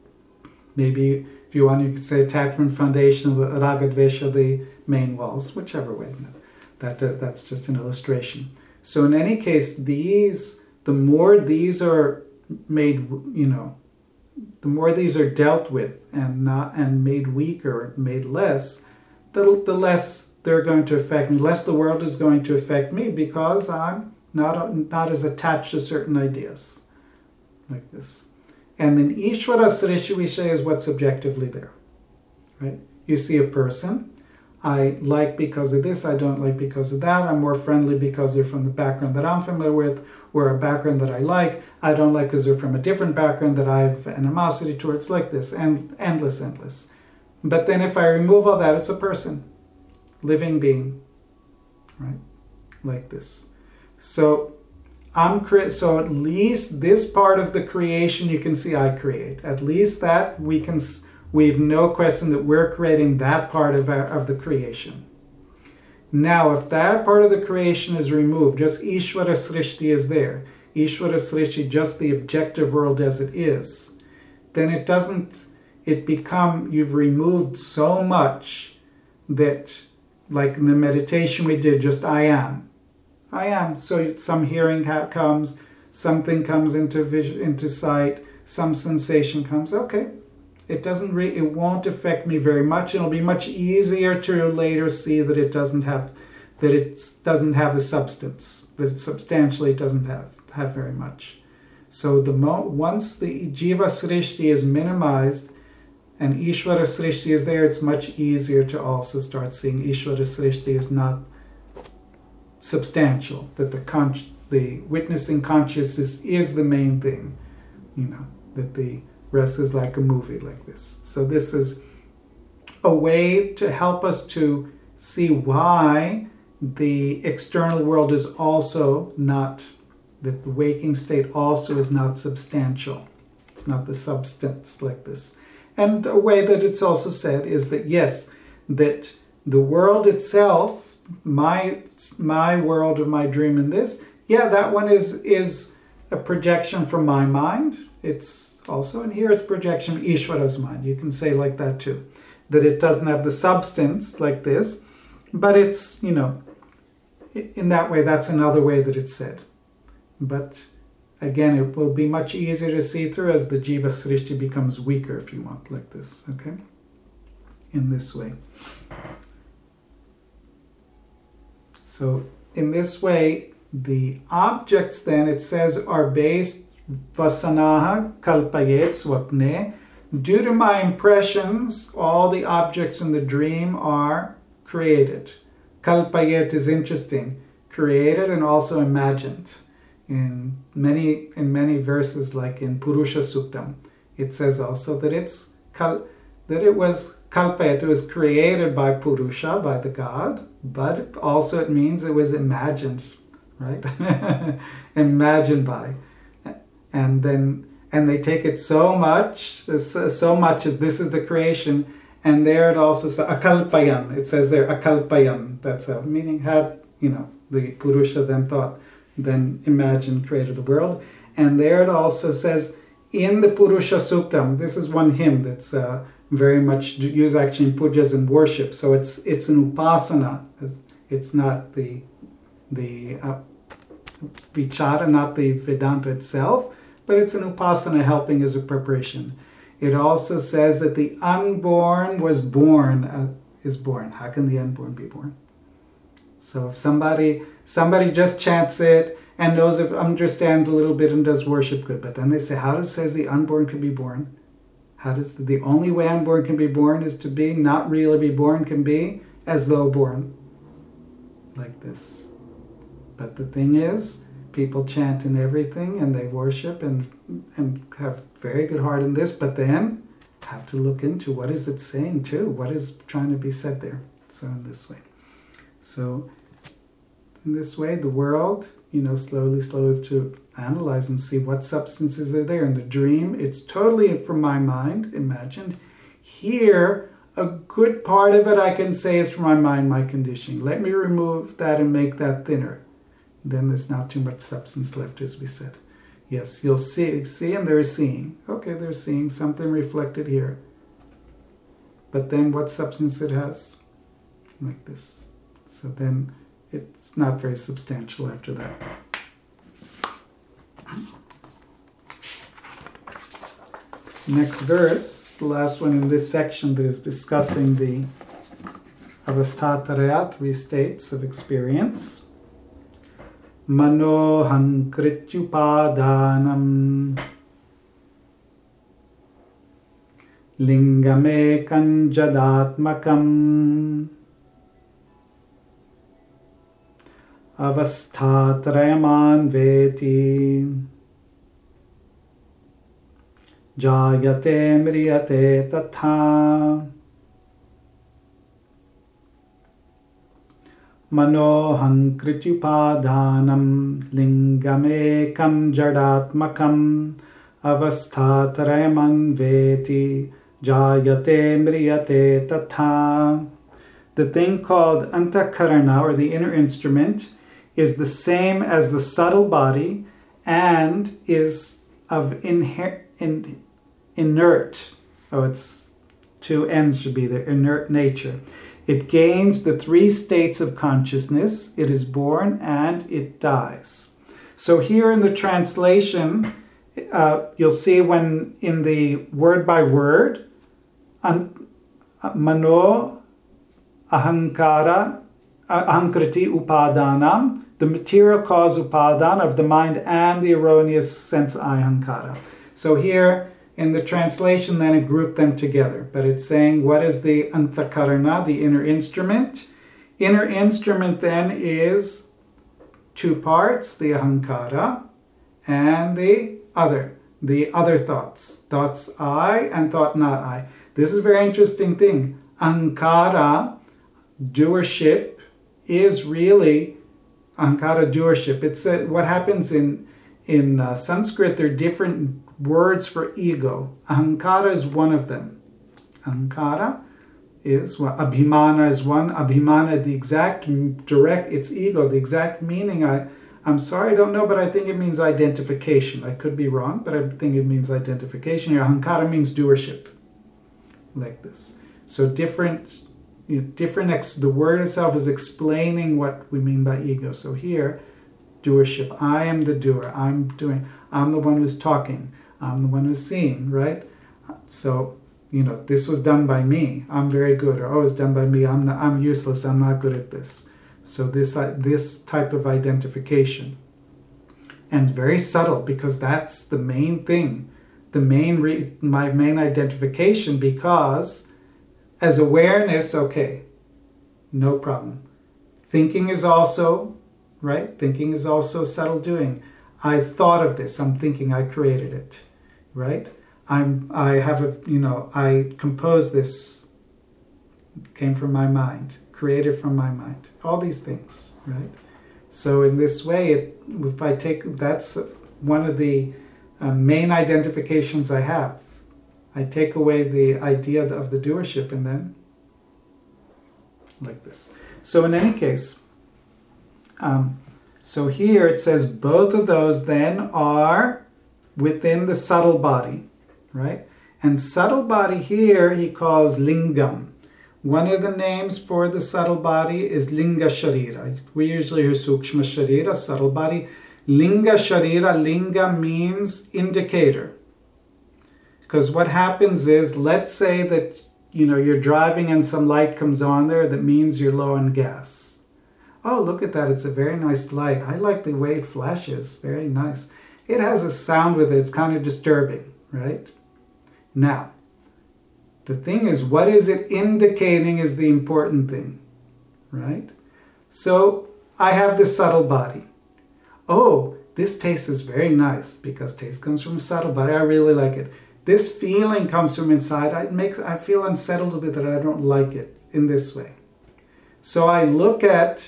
Maybe if you want, you could say attachment, foundation, raga dvesha, the main walls, whichever way. That uh, that's just an illustration. So in any case, these the more these are made, you know, the more these are dealt with and not and made weaker, made less, the the less they're going to affect me. Less the world is going to affect me because I'm not not as attached to certain ideas, like this. And then Ishvara Srishi Vishay is what's objectively there, right? You see a person, I like because of this, I don't like because of that, I'm more friendly because they're from the background that I'm familiar with, or a background that I like, I don't like because they're from a different background that I have animosity towards, like this, and endless, endless. But then if I remove all that, it's a person, living being, right? Like this. So I'm cre- so at least this part of the creation you can see I create. At least that we can we've no question that we're creating that part of our, of the creation. Now, if that part of the creation is removed, just Ishvara Srishti is there, Ishvara Srishti, just the objective world as it is, then it doesn't, it become, you've removed so much that, like in the meditation we did, just I am. I am. So some hearing ha- comes, something comes into vision, into sight, some sensation comes. Okay, it doesn't. Re- it won't affect me very much. It'll be much easier to later see that it doesn't have, that it doesn't have a substance, that it substantially doesn't have have very much. So the mo- once the Jiva Srishti is minimized and Ishvara Srishti is there, it's much easier to also start seeing Ishvara Srishti is not substantial, that the con- the witnessing consciousness is the main thing, you know, that the rest is like a movie like this. So this is a way to help us to see why the external world is also not, that the waking state also is not substantial. It's not the substance like this. And a way that it's also said is that, yes, that the world itself, my my world of my dream in this, yeah, that one is is a projection from my mind. It's also, and here it's projection of Ishvara's mind. You can say like that too, that it doesn't have the substance like this, but it's, you know, in that way, that's another way that it's said. But again, it will be much easier to see through as the Jiva Srishti becomes weaker, if you want, like this, okay? In this way. So in this way, the objects then, it says, are based, vasanaha kalpayet swapne. Due to my impressions, all the objects in the dream are created. Kalpayet is interesting. Created and also imagined. In many in many verses, like in Purusha Suktam, it says also that it's kal, that it was kalpayet, it was created by Purusha, by the God, but also it means it was imagined, right? Imagined by. And then and they take it so much, so much as this is the creation, and there it also says akalpayam. It says there akalpayam. That's a meaning had, you know, the Purusha then thought, then imagined, created the world. And there it also says in the Purusha Suktam, this is one hymn that's uh, very much used actually in pujas and worship. So it's it's an upasana. It's not the the uh, vichara, not the Vedanta itself, but it's an upasana helping as a preparation. It also says that the unborn was born, uh, is born. How can the unborn be born? So if somebody somebody just chants it and knows if understands a little bit and does worship good, but then they say, how does it says the unborn can be born? How does the, the only way unborn can be born is to be not really be born, can be as though born, like this. But the thing is, people chant in everything and they worship and and have very good heart in this, but then have to look into what is it saying too, what is trying to be said there. So in this way. So in this way, the world, you know, slowly, slowly to analyze and see what substances are there. In the dream, it's totally from my mind, imagined. Here, a good part of it I can say is from my mind, my conditioning. Let me remove that and make that thinner. Then there's not too much substance left, as we said. Yes, you'll see, see, and they're seeing. Okay, they're seeing something reflected here. But then what substance it has? Like this. So then it's not very substantial after that. Next verse, the last one in this section that is discussing the avasthatraya, three states of experience. Manoham krityupadanam lingame kanjadatmakam avasthatrayaman veti jayate mriyate tatha manoham krityupadanam lingamekam jadatmakam avasthatrayaman veti jayate mriyate tatha. The thing called antakarana, or the inner instrument, is the same as the subtle body and is of inher- in, inert. Oh, it's two ends should be there, inert nature. It gains the three states of consciousness. It is born and it dies. So here in the translation, uh, you'll see when in the word by word, an, uh, mano, ahankara, uh, ahankriti upadanam, the material cause upadana of the mind and the erroneous sense ahankara. So here, in the translation, then it grouped them together. But it's saying, what is the antakarana, the inner instrument? Inner instrument then is two parts, the ahankara and the other, the other thoughts. Thoughts I and thought not I. This is a very interesting thing. Ahankara, doership, is really ahankara, doership. It's a, what happens in, in uh, Sanskrit, there are different words for ego. Ahankara is one of them. Ahankara is one. Abhimana is one. Abhimana, the exact direct, it's ego. The exact meaning, I, I'm sorry, I don't know, but I think it means identification. I could be wrong, but I think it means identification. Here, ahankara means doership. Like this. So different, you know, different, ex, the word itself is explaining what we mean by ego. So here, doership. I am the doer. I'm doing, I'm the one who's talking. I'm the one who's seeing, right? So, you know, this was done by me. I'm very good. Or, oh, it's done by me. I'm not, I'm useless. I'm not good at this. So this uh, this type of identification. And very subtle, because that's the main thing. The main, re- my main identification, because as awareness, okay, no problem. Thinking is also, right? Thinking is also subtle doing. I thought of this. I'm thinking I created it, right? I'm. I have a. You know. I composed this. Came from my mind. Created from my mind. All these things, right? So in this way, it, if I take, that's one of the uh, main identifications I have. I take away the idea of the doership, and then like this. So in any case. Um, So here it says both of those then are within the subtle body, right? And subtle body here he calls lingam. One of the names for the subtle body is linga sharira. We usually hear sukshma sharira, subtle body. Linga sharira, linga means indicator. Because what happens is, let's say that, you know, you're driving and some light comes on there that means you're low on gas. Oh, look at that. It's a very nice light. I like the way it flashes. Very nice. It has a sound with it. It's kind of disturbing, right? Now, the thing is, what is it indicating is the important thing, right? So I have this subtle body. Oh, this taste is very nice because taste comes from a subtle body. I really like it. This feeling comes from inside. I, makes, I feel unsettled with it. I don't like it in this way. So I look at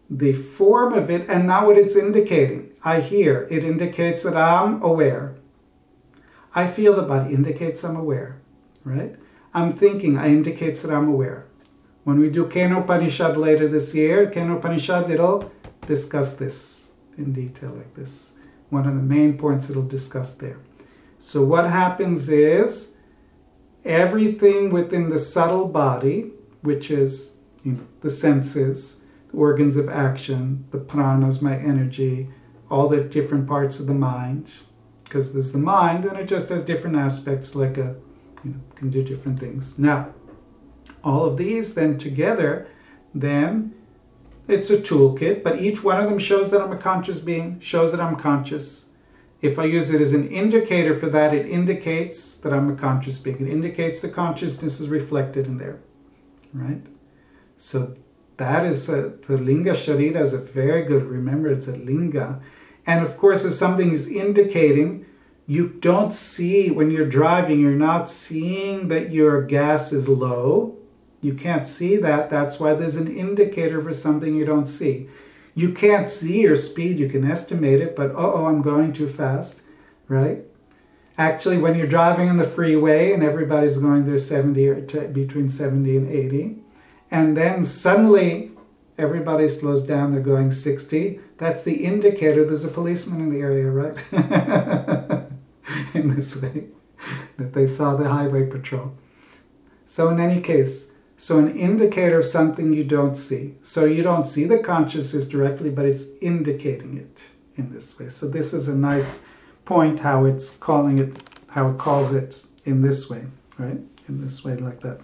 the form of it and not what it's indicating. I hear, it indicates that I'm aware. I feel the body, indicates I'm aware, right? I'm thinking, it indicates that I'm aware. When we do Kenopanishad later this year, Kenopanishad, it'll discuss this in detail like this. One of the main points it'll discuss there. So what happens is, everything within the subtle body, which is, you know, the senses, the organs of action, the pranas, my energy, all the different parts of the mind, because there's the mind and it just has different aspects, like a, you know, can do different things. Now, all of these then together, then it's a toolkit, but each one of them shows that I'm a conscious being, shows that I'm conscious. If I use it as an indicator for that, it indicates that I'm a conscious being. It indicates the consciousness is reflected in there, right? So that is, a, the linga sharira is a very good, remember it's a linga. And of course, if something is indicating, you don't see, when you're driving, you're not seeing that your gas is low. You can't see that. That's why there's an indicator for something you don't see. You can't see your speed. You can estimate it, but uh-oh, I'm going too fast, right? Actually, when you're driving on the freeway and everybody's going there seventy or t- between seventy and eighty, and then suddenly everybody slows down, they're going sixty, that's the indicator there's a policeman in the area, right? In this way, that they saw the highway patrol. So in any case, so an indicator of something you don't see. So you don't see the consciousness directly, but it's indicating it in this way. So this is a nice point how it's calling it, how it calls it in this way, right? In this way, like that.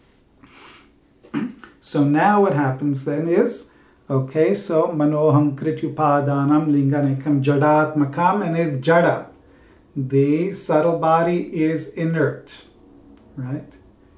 So now what happens then is, okay, so manoham krityupadanam linganekam jadatmakam, and it's jada. The subtle body is inert, right?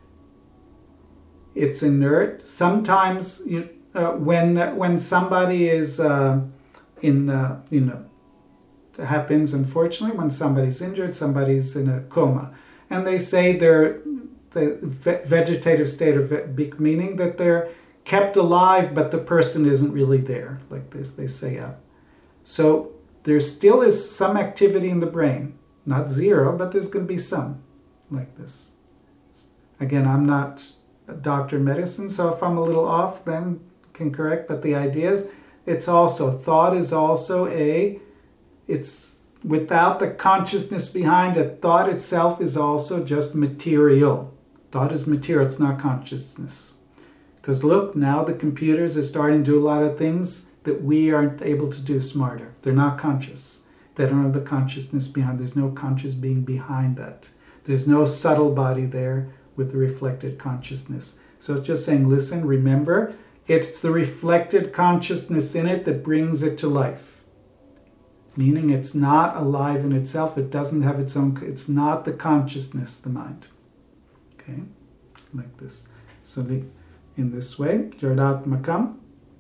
It's inert. Sometimes you, uh, when when somebody is uh, in, uh, you know, it happens unfortunately when somebody's injured, somebody's in a coma, and they say they're the vegetative state of big, meaning that they're kept alive, but the person isn't really there, like this. They say, yeah. So there still is some activity in the brain, not zero, but there's going to be some, like this. Again, I'm not a doctor of medicine, so if I'm a little off, then can correct. But the idea is, it's also, thought is also a, it's without the consciousness behind it. Thought itself is also just material. Thought is material, it's not consciousness. Because look, now the computers are starting to do a lot of things that we aren't able to do smarter. They're not conscious. They don't have the consciousness behind. There's no conscious being behind that. There's no subtle body there with the reflected consciousness. So it's just saying, listen, remember, it's the reflected consciousness in it that brings it to life. Meaning it's not alive in itself. It doesn't have its own, it's not the consciousness, the mind. Okay, like this. So the, in this way, Jadatmakam,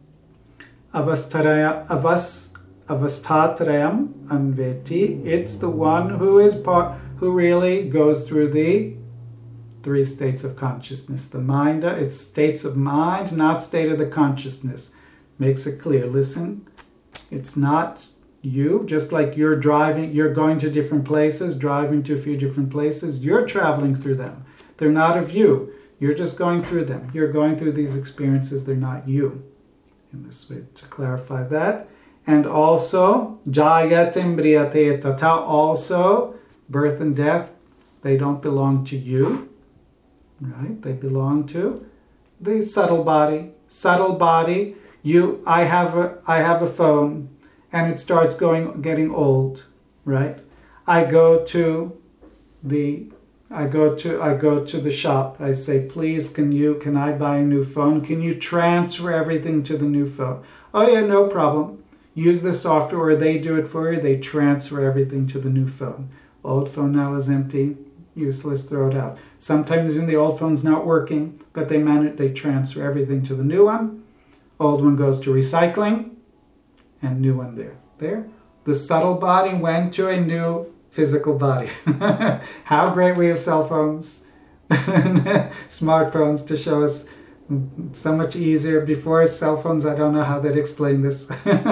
Avastaraya, Avas, Avastatrayam Anveti. It's the one who is part, who really goes through the three states of consciousness. The mind, it's states of mind, not state of the consciousness. Makes it clear. Listen, it's not you, just like you're driving, you're going to different places, driving to a few different places, you're traveling through them. They're not of you. You're just going through them. You're going through these experiences. They're not you. In this way, to clarify that. And also, Jayatim Briyate Tata, also, birth and death, they don't belong to you. Right? They belong to the subtle body. Subtle body, you, I have a, I have a phone, and it starts going, getting old, right? I go to the, I go to, I go to the shop. I say, please, can you, can I buy a new phone? Can you transfer everything to the new phone? Oh yeah, no problem. Use the software, or they do it for you. They transfer everything to the new phone. Old phone now is empty, useless, throw it out. Sometimes even the old phone's not working, but they manage, they transfer everything to the new one. Old one goes to recycling, and new one there. There. The subtle body went to a new physical body. How great we have cell phones, smartphones to show us It's so much easier. Before cell phones, I don't know how they'd explain this.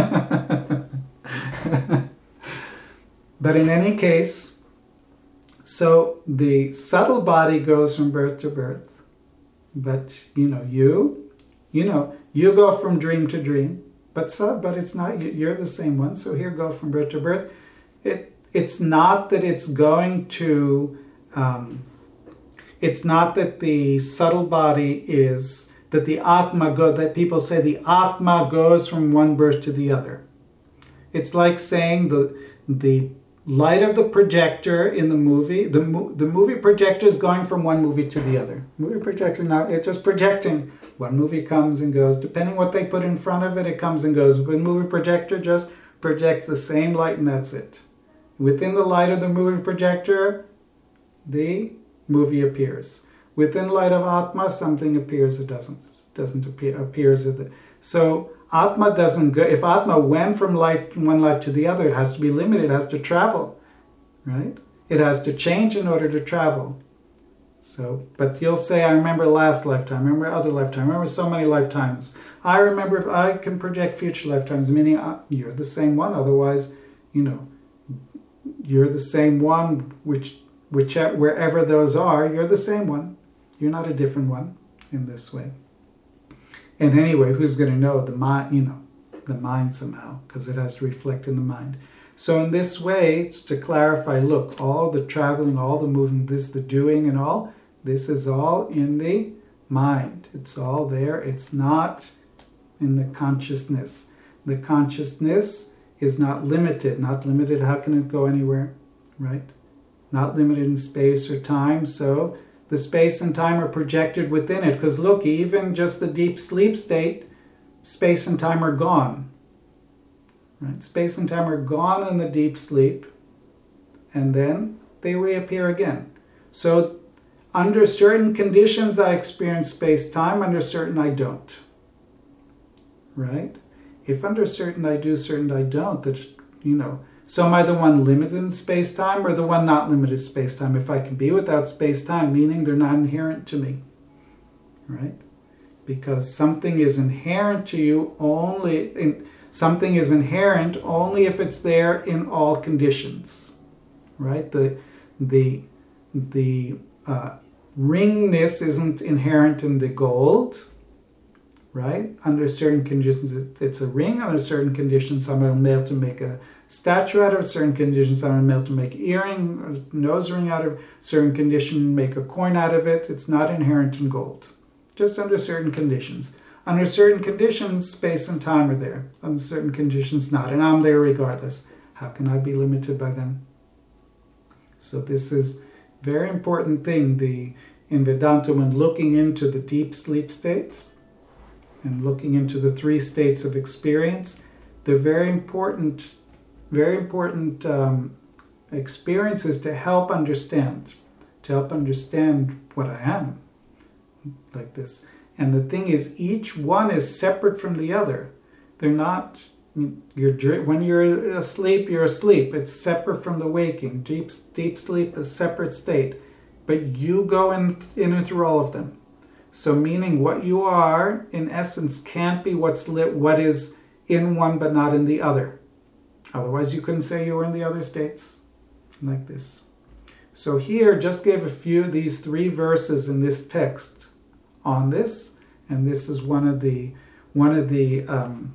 But in any case, so the subtle body goes from birth to birth. But, you know, you, you know, you go from dream to dream. But so, but it's not, you're the same one. So here, go from birth to birth. It, it's not that it's going to, um, it's not that the subtle body is, that the Atma go, that people say the Atma goes from one birth to the other. It's like saying the, the light of the projector in the movie, the, mo the movie projector is going from one movie to the other. Movie projector, now it's just projecting. One movie comes and goes. Depending what they put in front of it, it comes and goes. The movie projector just projects the same light and that's it. Within the light of the movie projector, the movie appears. Within the light of Atma, something appears, it doesn't. Doesn't appear, appears. At the, so Atma doesn't go, if Atma went from life from one life to the other, it has to be limited, it has to travel, right? It has to change in order to travel. So, but you'll say, I remember last lifetime, I remember other lifetime, I remember so many lifetimes. I remember if I can project future lifetimes, meaning uh, you're the same one, otherwise, you know, you're the same one, which, whichever, wherever those are, you're the same one. You're not a different one in this way. And anyway, who's going to know? The mind, you know, the mind somehow, because it has to reflect in the mind. So in this way, it's to clarify, look, all the traveling, all the moving, this, the doing and all, this is all in the mind. It's all there. It's not in the consciousness. The consciousness is not limited. Not limited, how can it go anywhere, right? Not limited in space or time, so the space and time are projected within it. Because look, even just the deep sleep state, space and time are gone. Right? Space and time are gone in the deep sleep, and then they reappear again. So under certain conditions I experience space-time, under certain I don't. Right? If under certain I do, certain I don't, that, you know, so am I the one limited in space-time or the one not limited in space-time? If I can be without space-time, meaning they're not inherent to me, right? Because something is inherent to you only, in, something is inherent only if it's there in all conditions, right? The, the, the uh, ringness isn't inherent in the gold, right? Under certain conditions, it, it's a ring. Under certain conditions, someone will be able to make a statue out of certain conditions. Someone will be able to make an earring, a nose ring out of certain condition, make a coin out of it. It's not inherent in gold, just under certain conditions. Under certain conditions, space and time are there. Under certain conditions, not. And I'm there regardless. How can I be limited by them? So this is a very important thing the, in Vedanta when looking into the deep sleep state and looking into the three states of experience. They're very important, very important um, experiences to help understand, to help understand what I am, like this. And the thing is, each one is separate from the other. They're not, you're, when you're asleep, you're asleep. It's separate from the waking. Deep, deep sleep is a separate state. But you go in, in and through all of them. So meaning what you are, in essence, can't be what's lit, what is in one but not in the other. Otherwise, you couldn't say you were in the other states, like this. So here, just gave a few of these three verses in this text on this, and this is one of the one of the um,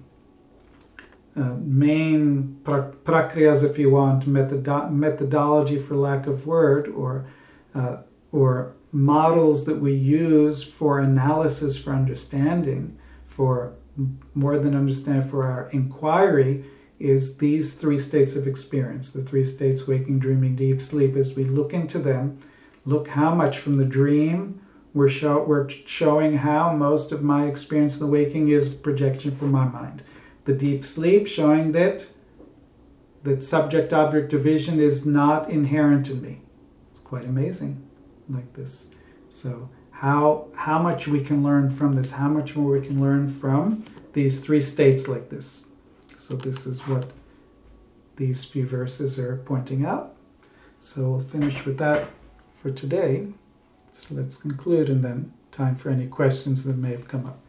uh, main pra prakriyas, if you want, methodo methodology for lack of word, or uh, or models that we use for analysis, for understanding, for more than understand, for our inquiry, is these three states of experience, the three states, waking, dreaming, deep sleep. As we look into them, look how much from the dream we're, show, we're showing how most of my experience in the waking is projection from my mind. The deep sleep showing that that subject-object division is not inherent in me. It's quite amazing, like this. So how, how much we can learn from this, how much more we can learn from these three states like this. So this is what these few verses are pointing out. So we'll finish with that for today. So let's conclude and then time for any questions that may have come up.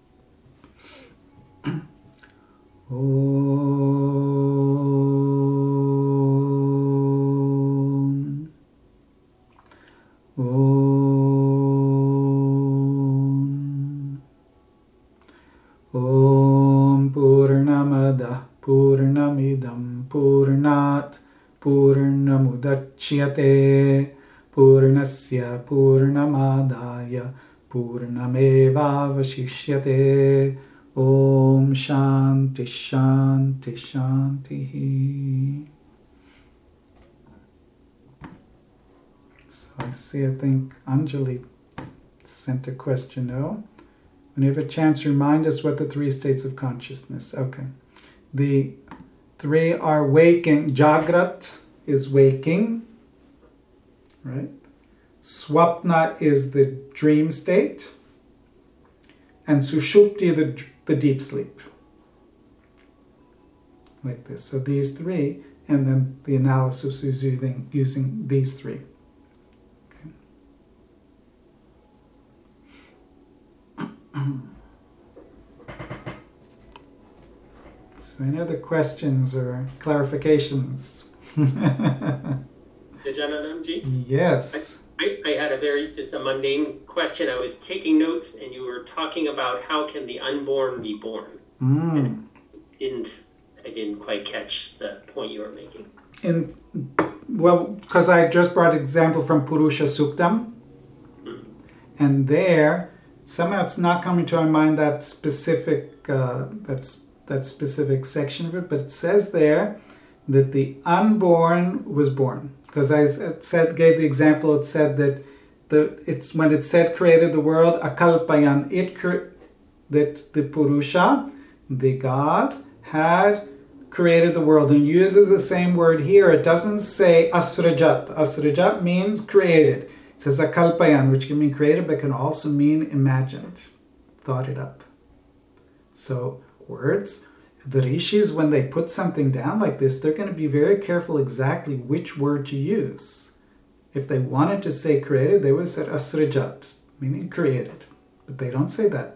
Om. Om. Om Purnamada Purnamidam Purnat Purnamudachyate Purnasya Purnamadaya Purnamevavashishyate. Om Shanti Shanti Shanti. So I see, I think Anjali sent a question. No? When you have a chance, remind us what the three states of consciousness. Okay. The three are waking. Jagrat is waking, right? Swapna is the dream state. And Sushupti, the, the deep sleep. Like this. So these three, and then the analysis is using, using these three. So any other questions or clarifications? Gajananamji? Yes. I, I had a very, just a mundane question. I was taking notes and you were talking about how can the unborn be born? Mm. And I didn't, I didn't quite catch the point you were making. In, well, because I just brought an example from Purusha Suktam. Mm. And there, somehow it's not coming to my mind that specific, uh, that's that specific section of it, but it says there that the unborn was born. Because I said, gave the example, it said that the it's when it said created the world, akalpayan, it that the Purusha, the God, had created the world, and uses the same word here. It doesn't say asrajat. Asrajat means created. It says akalpayan, which can mean created, but can also mean imagined, thought it up. So words, the rishis, when they put something down like this, they're going to be very careful exactly which word to use. If they wanted to say created, they would have said asrajat, meaning created. But they don't say that.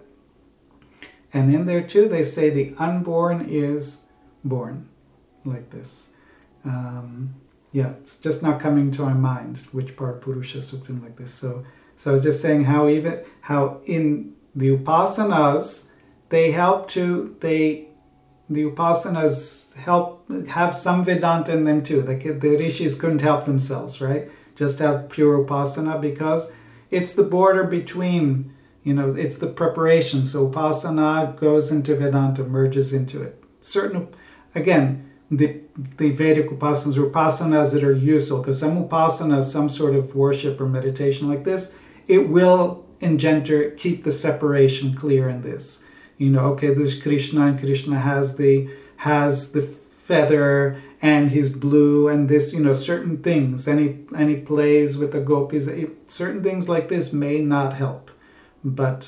And in there too, they say the unborn is born, like this. Um, yeah, it's just not coming to my mind which part Purusha Suktam like this. So, so I was just saying how even how in the upasanas they help to they the upasanas help have some Vedanta in them too. The, the rishis couldn't help themselves, right? Just have pure upasana because it's the border between, you know, it's the preparation. So upasana goes into Vedanta, merges into it. Certain, again, the the Vedic upasanas or upasanas that are useful, because some upasanas, some sort of worship or meditation like this, it will engender, keep the separation clear in this. You know, okay, this is Krishna, and Krishna has the has the feather, and he's blue, and this, you know, certain things, and he, and he plays with the gopis. Certain things like this may not help, but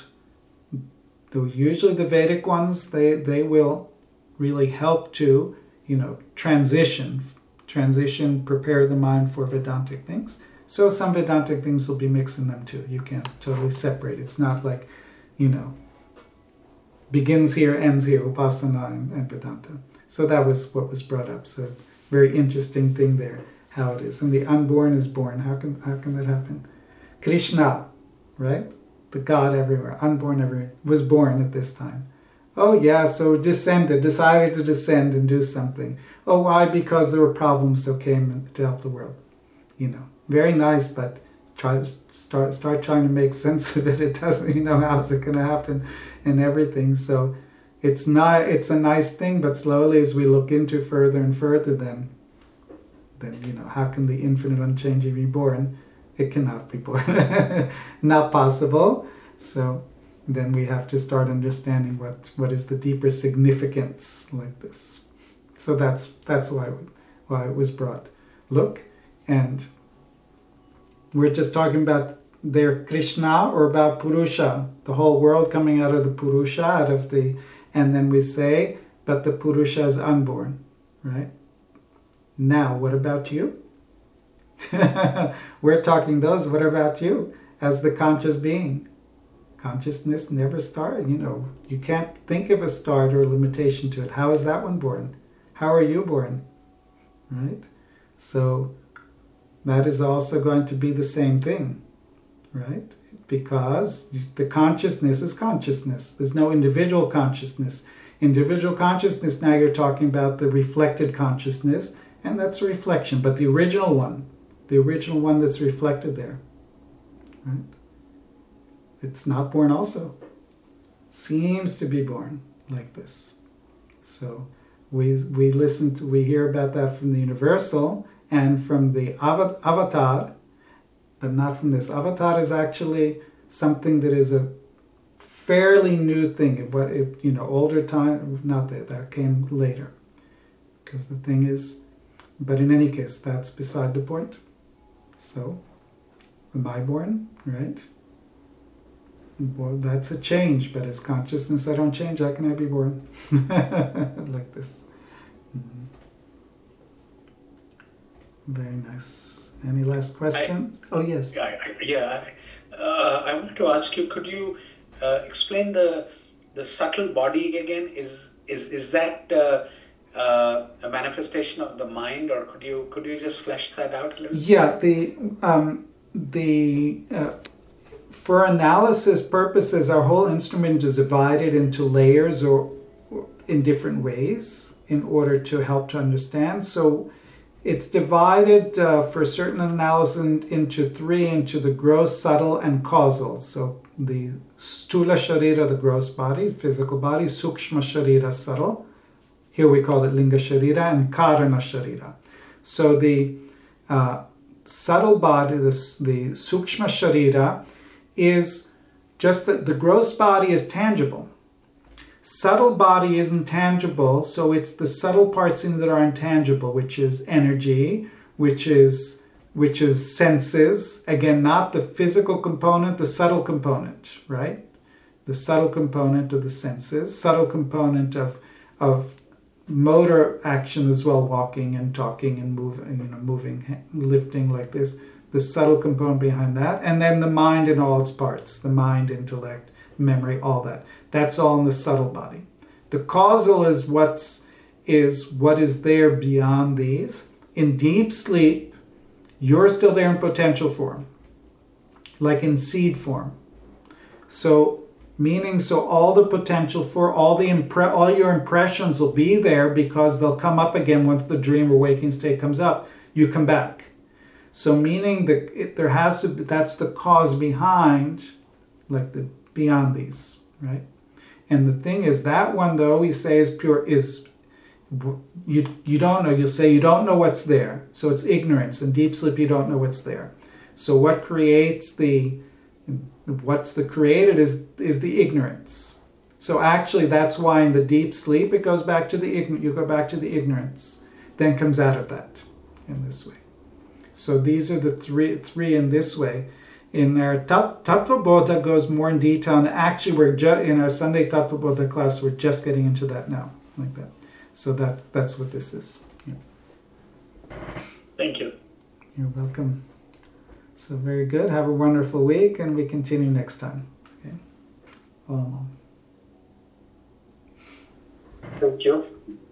usually the Vedic ones, they, they will really help to, you know, transition, transition, prepare the mind for Vedantic things. So some Vedantic things will be mixed in them too. You can't totally separate. It's not like, you know, begins here, ends here, upasana and, and Vedanta. So that was what was brought up. So it's a very interesting thing there, how it is. And the unborn is born. How can how can that happen? Krishna, right? The God everywhere, unborn everywhere, was born at this time. Oh yeah, so descended, decided to descend and do something. Oh, why? Because there were problems, so came to help the world. You know, very nice, but try to start start trying to make sense of it. It doesn't, you know, how is it going to happen and everything. So it's not, it's a nice thing, but slowly as we look into further and further, then, then you know, how can the infinite unchanging be born? It cannot be born. Not possible. So then we have to start understanding what, what is the deeper significance like this. So that's that's why why it was brought. Look, and we're just talking about their Krishna or about Purusha, the whole world coming out of the Purusha, out of the, and then we say, but the Purusha is unborn, right? Now, what about you? We're talking those, what about you as the conscious being? Consciousness never started. You know, you can't think of a start or a limitation to it. How is that one born? How are you born? Right? So that is also going to be the same thing, right? Because the consciousness is consciousness. There's no individual consciousness. Individual consciousness, now you're talking about the reflected consciousness, and that's a reflection. But the original one, the original one that's reflected there, right? It's not born also. Seems to be born like this. So we we listen to, we hear about that from the universal and from the ava- avatar, but not from this. Avatar is actually something that is a fairly new thing. But it, you know, older time, not that that came later, because the thing is. But in any case, that's beside the point. So, am I born? Right? Well, that's a change, but as consciousness, I don't change. How can I be born? Like this. Mm-hmm. Very nice. Any last questions? I, oh, yes. I, I, yeah. Uh, I wanted to ask you, could you uh, explain the the subtle body again? Is is is that uh, uh, a manifestation of the mind, or could you could you just flesh that out a little? Yeah. The um, the uh, for analysis purposes, our whole instrument is divided into layers or, or in different ways in order to help to understand. So it's divided uh, for certain analysis into three, into the gross, subtle, and causal. So the stula sharira, the gross body, physical body, sukshma sharira, subtle. Here we call it linga sharira, and karana sharira. So the uh, subtle body, the, the sukshma sharira, is just that the gross body is tangible. Subtle body isn't tangible, so it's the subtle parts in that are intangible, which is energy, which is which is senses. Again, not the physical component, the subtle component, right? The subtle component of the senses, subtle component of of motor action as well, walking and talking and moving, you know, moving, lifting like this. The subtle component behind that, and then the mind in all its parts, the mind, intellect, memory, all that. That's all in the subtle body. The causal is what's is what is there beyond these. In deep sleep, you're still there in potential form, like in seed form. So, meaning, so all the potential for all the impre- all your impressions will be there because they'll come up again once the dream or waking state comes up. You come back. So meaning that it, there has to be, that's the cause behind, like the beyond these, right? And the thing is, that one though we say is pure, is you you don't know. You'll say you don't know what's there. So it's ignorance. In deep sleep, you don't know what's there. So what creates the, what's the created is is the ignorance. So actually, that's why in the deep sleep it goes back to the ignorant. You go back to the ignorance, then comes out of that in this way. So these are the three three in this way. In our tat, Tattva Bodha goes more in detail, and actually we're ju- in our Sunday Tattva Bodha class, we're just getting into that now, like that. So that that's what this is. Yeah. Thank you. You're welcome. So very good. Have a wonderful week, and we continue next time. Okay. Um, Thank you.